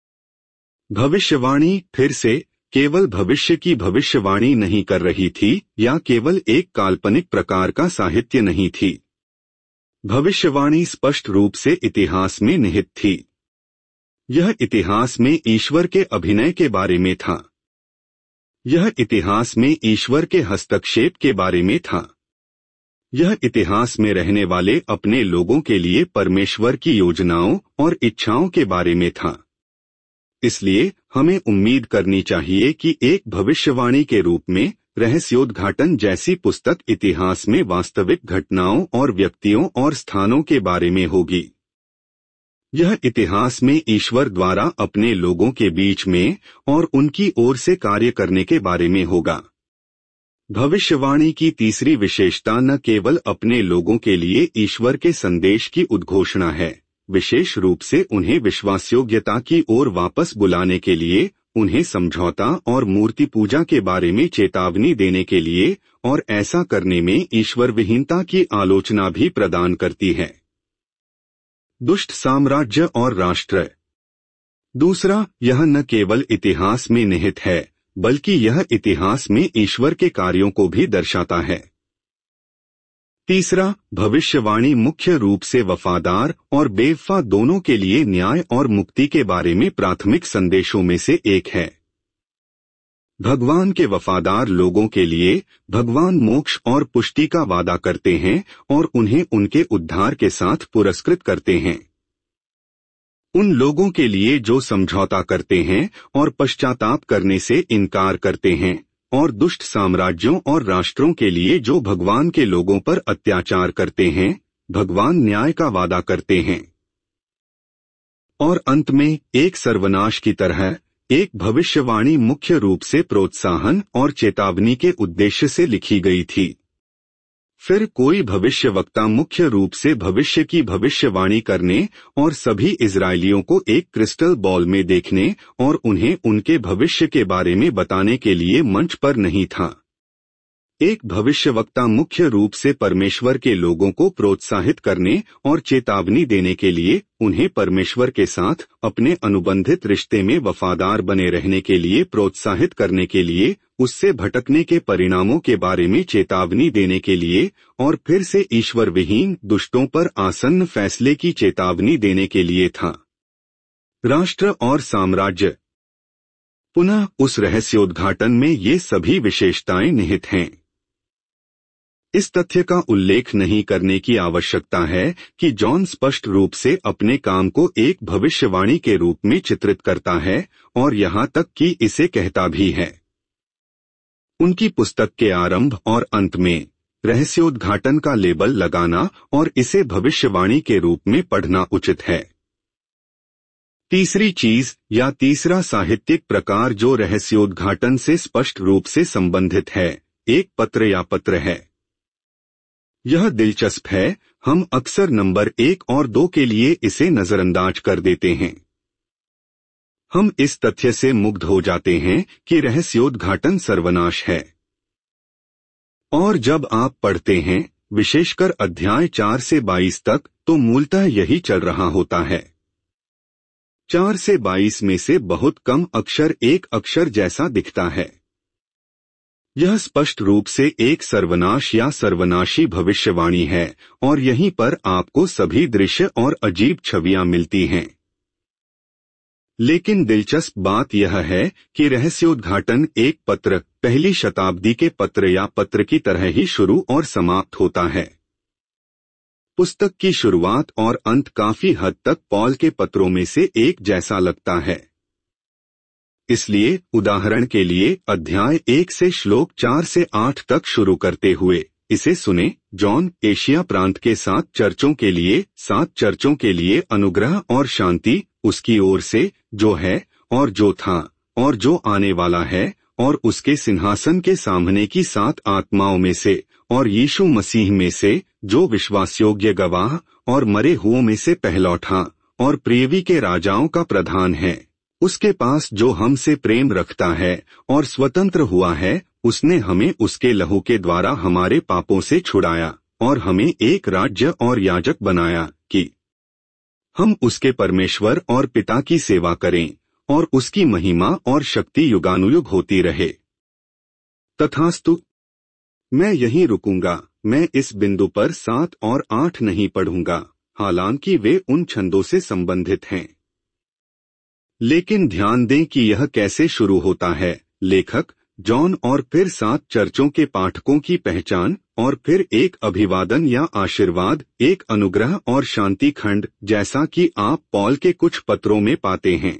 भविष्यवाणी फिर से केवल भविष्य की भविष्यवाणी नहीं कर रही थी या केवल एक काल्पनिक प्रकार का साहित्य नहीं थी। भविष्यवाणी स्पष्ट रूप से इतिहास में निहित थी। यह इतिहास में ईश्वर के अभिनय के बारे में था। यह इतिहास में ईश्वर के हस्तक्षेप के बारे में था। यह इतिहास में रहने वाले अपने लोगों के लिए परमेश्वर की योजनाओं और इच्छाओं के बारे में था। इसलिए हमें उम्मीद करनी चाहिए कि एक भविष्यवाणी के रूप में रहस्योद्घाटन जैसी पुस्तक इतिहास में वास्तविक घटनाओं और व्यक्तियों और स्थानों के बारे में होगी। यह इतिहास में ईश्वर द्वारा अपने लोगों के बीच में और उनकी ओर से कार्य करने के बारे में होगा। भविष्यवाणी की तीसरी विशेषता न केवल अपने लोगों के लिए ईश्वर के संदेश की उद्घोषणा है, विशेष रूप से उन्हें विश्वासयोग्यता की ओर वापस बुलाने के लिए, उन्हें समझौता और मूर्ति पूजा के बारे में चेतावनी देने के लिए और ऐसा करने में ईश्वर विहीनता की आलोचना भी प्रदान करती है। दुष्ट साम्राज्य और राष्ट्र। दूसरा, यह न केवल इतिहास में निहित है बल्कि यह इतिहास में ईश्वर के कार्यों को भी दर्शाता है। तीसरा, भविष्यवाणी मुख्य रूप से वफादार और बेवफा दोनों के लिए न्याय और मुक्ति के बारे में प्राथमिक संदेशों में से एक है। भगवान के वफादार लोगों के लिए भगवान मोक्ष और पुष्टि का वादा करते हैं और उन्हें उनके उद्धार के साथ पुरस्कृत करते हैं। उन लोगों के लिए जो समझौता करते हैं और पश्चाताप करने से इनकार करते हैं, और दुष्ट साम्राज्यों और राष्ट्रों के लिए जो भगवान के लोगों पर अत्याचार करते हैं, भगवान न्याय का वादा करते हैं। और अंत में एक सर्वनाश की तरह एक भविष्यवाणी मुख्य रूप से प्रोत्साहन और चेतावनी के उद्देश्य से लिखी गई थी। फिर कोई भविष्यवक्ता मुख्य रूप से भविष्य की भविष्यवाणी करने और सभी इजरायलियों को एक क्रिस्टल बॉल में देखने और उन्हें उनके भविष्य के बारे में बताने के लिए मंच पर नहीं था। एक भविष्यवक्ता मुख्य रूप से परमेश्वर के लोगों को प्रोत्साहित करने और चेतावनी देने के लिए उन्हें परमेश्वर के साथ अपने अनुबंधित रिश्ते में वफादार बने रहने के लिए प्रोत्साहित करने के लिए, उससे भटकने के परिणामों के बारे में चेतावनी देने के लिए और फिर से ईश्वर विहीन दुष्टों पर आसन्न फैसले की चेतावनी देने के लिए था। राष्ट्र और साम्राज्य। पुनः उस रहस्योद्घाटन में ये सभी विशेषताएं निहित हैं। इस तथ्य का उल्लेख नहीं करने की आवश्यकता है कि जॉन स्पष्ट रूप से अपने काम को एक भविष्यवाणी के रूप में चित्रित करता है और यहाँ तक कि इसे कहता भी है। उनकी पुस्तक के आरंभ और अंत में रहस्योद्घाटन का लेबल लगाना और इसे भविष्यवाणी के रूप में पढ़ना उचित है। तीसरी चीज या तीसरा साहित्यिक प्रकार जो रहस्योद्घाटन से स्पष्ट रूप से संबंधित है, एक पत्र या पत्र है। यह दिलचस्प है, हम अक्सर नंबर एक और दो के लिए इसे नजरअंदाज कर देते हैं। हम इस तथ्य से मुग्ध हो जाते हैं कि रहस्योद्घाटन सर्वनाश है। और जब आप पढ़ते हैं, विशेषकर अध्याय चार से बाईस तक, तो मूलतः यही चल रहा होता है। चार से बाईस में से बहुत कम अक्षर एक अक्षर जैसा दिखता है। यह स्पष्ट रूप से एक सर्वनाश या सर्वनाशी भविष्यवाणी है और यहीं पर आपको सभी दृश्य और अजीब छवियां मिलती हैं। लेकिन दिलचस्प बात यह है कि रहस्योद्घाटन एक पत्र, पहली शताब्दी के पत्र या पत्र की तरह ही शुरू और समाप्त होता है। पुस्तक की शुरुआत और अंत काफी हद तक पॉल के पत्रों में से एक जैसा लगता है। इसलिए उदाहरण के लिए अध्याय एक से श्लोक चार से आठ तक शुरू करते हुए इसे सुने। जॉन, एशिया प्रांत के सात चर्चों के लिए, सात चर्चों के लिए अनुग्रह और शांति उसकी ओर से, जो है और जो था और जो आने वाला है, और उसके सिंहासन के सामने की सात आत्माओं में से और यीशु मसीह में से, जो विश्वासयोग्य गवाह और मरे हुओं में से पहलौठा और पृथ्वी के राजाओं का प्रधान है। उसके पास जो हमसे प्रेम रखता है और स्वतंत्र हुआ है, उसने हमें उसके लहू के द्वारा हमारे पापों से छुड़ाया और हमें एक राज्य और याजक बनाया कि हम उसके परमेश्वर और पिता की सेवा करें, और उसकी महिमा और शक्ति युगानुयुग होती रहे। तथास्तु। मैं यहीं रुकूंगा। मैं इस बिंदु पर सात और आठ नहीं पढ़ूंगा, हालांकि वे उन छंदों से संबंधित हैं। लेकिन ध्यान दें कि यह कैसे शुरू होता है। लेखक जॉन और फिर सात चर्चों के पाठकों की पहचान, और फिर एक अभिवादन या आशीर्वाद, एक अनुग्रह और शांति खंड, जैसा कि आप पॉल के कुछ पत्रों में पाते हैं।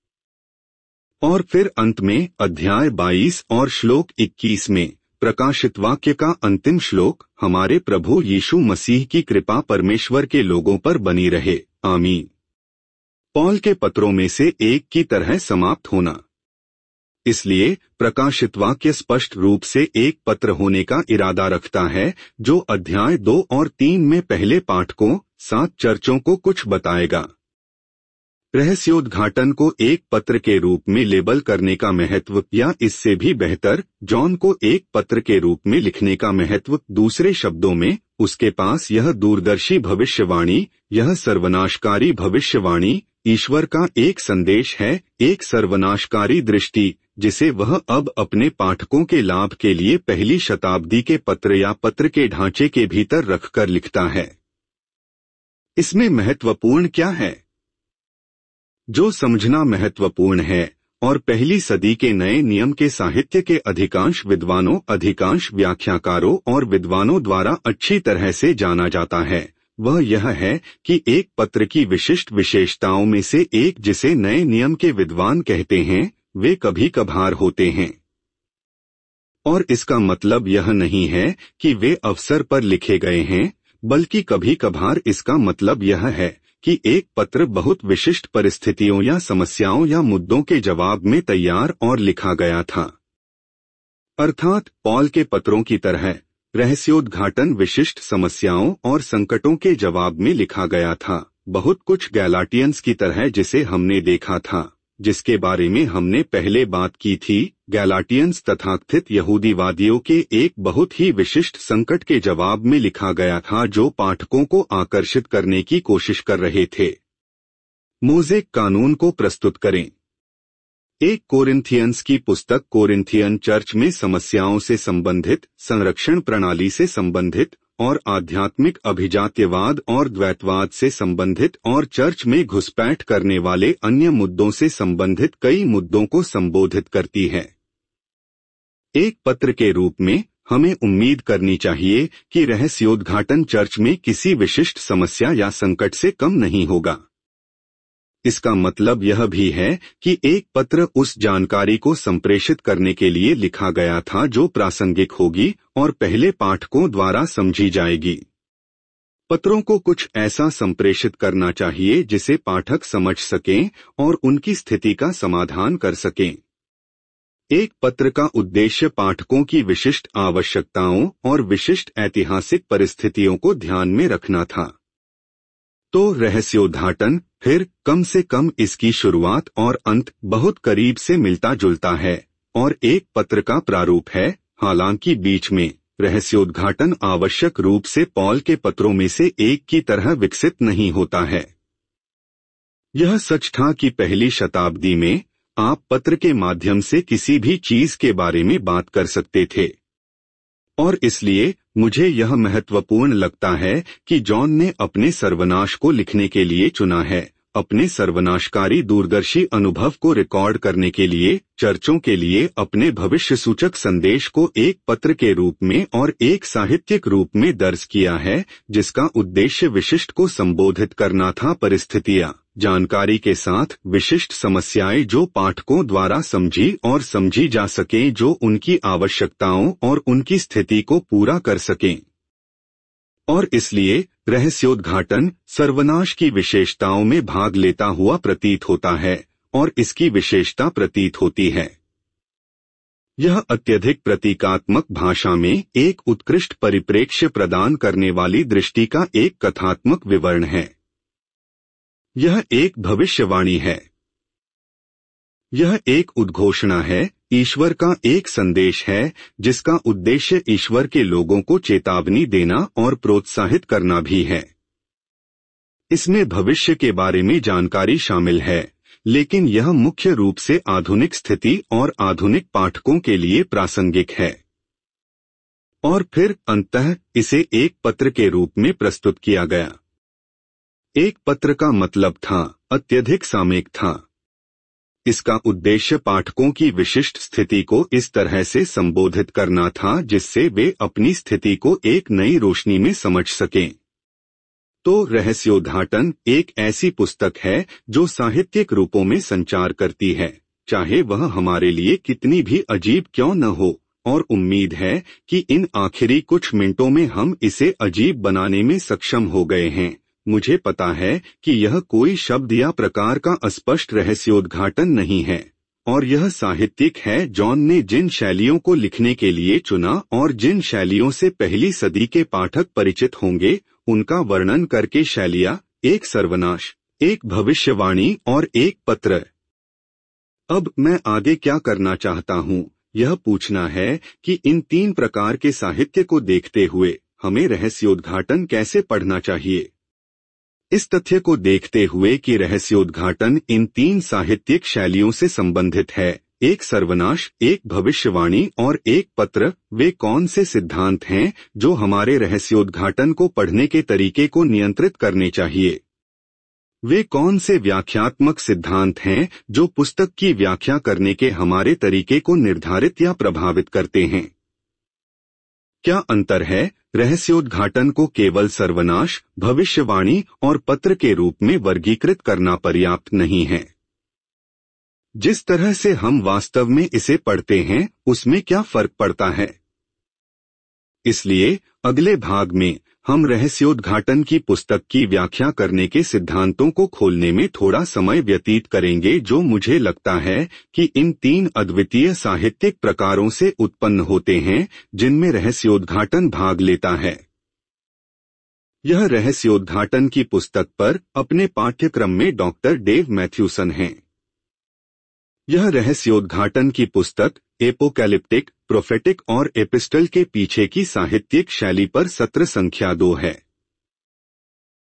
और फिर अंत में अध्याय बाईस और श्लोक इक्कीस में प्रकाशित वाक्य का अंतिम श्लोक, हमारे प्रभु यीशु मसीह की कृपा परमेश्वर के लोगों पर बनी रहे, आमीन। पॉल के पत्रों में से एक की तरह समाप्त होना। इसलिए प्रकाशित वाक्य स्पष्ट रूप से एक पत्र होने का इरादा रखता है, जो अध्याय दो और तीन में पहले पाठकों, सात चर्चों को कुछ बताएगा। रहस्योद्घाटन को एक पत्र के रूप में लेबल करने का महत्व, या इससे भी बेहतर, जॉन को एक पत्र के रूप में लिखने का महत्व, दूसरे शब्दों में, उसके पास यह दूरदर्शी भविष्यवाणी, यह सर्वनाशकारी भविष्यवाणी, ईश्वर का एक संदेश है, एक सर्वनाशकारी दृष्टि, जिसे वह अब अपने पाठकों के लाभ के लिए पहली शताब्दी के पत्र या पत्र के ढांचे के भीतर रखकर लिखता है। इसमें महत्वपूर्ण क्या है? जो समझना महत्वपूर्ण है, और पहली सदी के नए नियम के साहित्य के अधिकांश विद्वानों, अधिकांश व्याख्याकारों और विद्वानों द्वारा अच्छी तरह से जाना जाता है, वह यह है कि एक पत्र की विशिष्ट विशेषताओं में से एक, जिसे नए नियम के विद्वान कहते हैं, वे कभी कभार होते हैं। और इसका मतलब यह नहीं है कि वे अवसर पर लिखे गए हैं, बल्कि कभी कभार इसका मतलब यह है कि एक पत्र बहुत विशिष्ट परिस्थितियों या समस्याओं या मुद्दों के जवाब में तैयार और लिखा गया था। अर्थात पॉल के पत्रों की तरह रहस्योद्घाटन विशिष्ट समस्याओं और संकटों के जवाब में लिखा गया था, बहुत कुछ गैलाटियंस की तरह जिसे हमने देखा था, जिसके बारे में हमने पहले बात की थी। गैलाटियंस तथाकथित यहूदीवादियों के एक बहुत ही विशिष्ट संकट के जवाब में लिखा गया था, जो पाठकों को आकर्षित करने की कोशिश कर रहे थे। मोज़ेक कानून को प्रस्तुत करें। एक कोरिन्थियंस की पुस्तक कोरिन्थियन चर्च में समस्याओं से संबंधित, संरक्षण प्रणाली से संबंधित, और आध्यात्मिक अभिजात्यवाद और द्वैतवाद से संबंधित, और चर्च में घुसपैठ करने वाले अन्य मुद्दों से संबंधित कई मुद्दों को संबोधित करती है। एक पत्र के रूप में हमें उम्मीद करनी चाहिए कि रहस्योद्घाटन चर्च में किसी विशिष्ट समस्या या संकट से कम नहीं होगा। इसका मतलब यह भी है कि एक पत्र उस जानकारी को संप्रेषित करने के लिए लिखा गया था जो प्रासंगिक होगी और पहले पाठकों द्वारा समझी जाएगी। पत्रों को कुछ ऐसा संप्रेषित करना चाहिए जिसे पाठक समझ सकें और उनकी स्थिति का समाधान कर सकें। एक पत्र का उद्देश्य पाठकों की विशिष्ट आवश्यकताओं और विशिष्ट ऐतिहासिक परिस्थितियों को ध्यान में रखना था। तो रहस्योद्घाटन फिर कम से कम इसकी शुरुआत और अंत बहुत करीब से मिलता जुलता है और एक पत्र का प्रारूप है, हालांकि बीच में रहस्योद्घाटन आवश्यक रूप से पॉल के पत्रों में से एक की तरह विकसित नहीं होता है। यह सच था कि पहली शताब्दी में आप पत्र के माध्यम से किसी भी चीज के बारे में बात कर सकते थे, और इसलिए मुझे यह महत्वपूर्ण लगता है कि जॉन ने अपने सर्वनाश को लिखने के लिए चुना है, अपने सर्वनाशकारी दूरदर्शी अनुभव को रिकॉर्ड करने के लिए, चर्चों के लिए अपने भविष्य सूचक संदेश को एक पत्र के रूप में और एक साहित्यिक रूप में दर्ज किया है, जिसका उद्देश्य विशिष्ट को संबोधित करना था, परिस्थितियां, जानकारी के साथ विशिष्ट समस्याएं जो पाठकों द्वारा समझी और समझी जा सकें, जो उनकी आवश्यकताओं और उनकी स्थिति को पूरा कर सकें। और इसलिए रहस्योद्घाटन सर्वनाश की विशेषताओं में भाग लेता हुआ प्रतीत होता है और इसकी विशेषता प्रतीत होती है। यह अत्यधिक प्रतीकात्मक भाषा में एक उत्कृष्ट परिप्रेक्ष्य प्रदान करने वाली दृष्टि का एक कथात्मक विवरण है। यह एक भविष्यवाणी है। यह एक उद्घोषणा है, ईश्वर का एक संदेश है जिसका उद्देश्य ईश्वर के लोगों को चेतावनी देना और प्रोत्साहित करना भी है। इसमें भविष्य के बारे में जानकारी शामिल है, लेकिन यह मुख्य रूप से आधुनिक स्थिति और आधुनिक पाठकों के लिए प्रासंगिक है। और फिर अंततः इसे एक पत्र के रूप में प्रस्तुत किया गया। एक पत्र का मतलब था अत्यधिक सामयिक था। इसका उद्देश्य पाठकों की विशिष्ट स्थिति को इस तरह से संबोधित करना था जिससे वे अपनी स्थिति को एक नई रोशनी में समझ सकें। तो रहस्योद्घाटन एक ऐसी पुस्तक है जो साहित्यिक रूपों में संचार करती है, चाहे वह हमारे लिए कितनी भी अजीब क्यों न हो, और उम्मीद है कि इन आखिरी कुछ मिनटों में हम इसे अजीब बनाने में सक्षम हो गए हैं। मुझे पता है कि यह कोई शब्द या प्रकार का अस्पष्ट रहस्योद्घाटन नहीं है, और यह साहित्यिक है जॉन ने जिन शैलियों को लिखने के लिए चुना और जिन शैलियों से पहली सदी के पाठक परिचित होंगे उनका वर्णन करके शैलियाँ, एक सर्वनाश, एक भविष्यवाणी और एक पत्र। अब मैं आगे क्या करना चाहता हूँ, यह पूछना है कि इन तीन प्रकार के साहित्य को देखते हुए हमें रहस्योद्घाटन कैसे पढ़ना चाहिए। इस तथ्य को देखते हुए कि रहस्योद्घाटन इन तीन साहित्यिक शैलियों से संबंधित है, एक सर्वनाश, एक भविष्यवाणी और एक पत्र, वे कौन से सिद्धांत हैं जो हमारे रहस्योद्घाटन को पढ़ने के तरीके को नियंत्रित करने चाहिए। वे कौन से व्याख्यात्मक सिद्धांत हैं जो पुस्तक की व्याख्या करने के हमारे तरीके को निर्धारित या प्रभावित करते हैं। क्या अंतर है, रहस्योद्घाटन को केवल सर्वनाश, भविष्यवाणी और पत्र के रूप में वर्गीकृत करना पर्याप्त नहीं है। जिस तरह से हम वास्तव में इसे पढ़ते हैं उसमें क्या फर्क पड़ता है। इसलिए अगले भाग में हम रहस्योद्घाटन की पुस्तक की व्याख्या करने के सिद्धांतों को खोलने में थोड़ा समय व्यतीत करेंगे जो मुझे लगता है कि इन तीन अद्वितीय साहित्यिक प्रकारों से उत्पन्न होते हैं जिनमें रहस्योद्घाटन भाग लेता है। यह रहस्योद्घाटन की पुस्तक पर अपने पाठ्यक्रम में डॉक्टर डेव मैथ्यूसन हैं। यह रहस्योद्घाटन की पुस्तक एपोकैलिप्टिक, प्रोफेटिक और एपिस्टल के पीछे की साहित्यिक शैली पर सत्र संख्या दो है।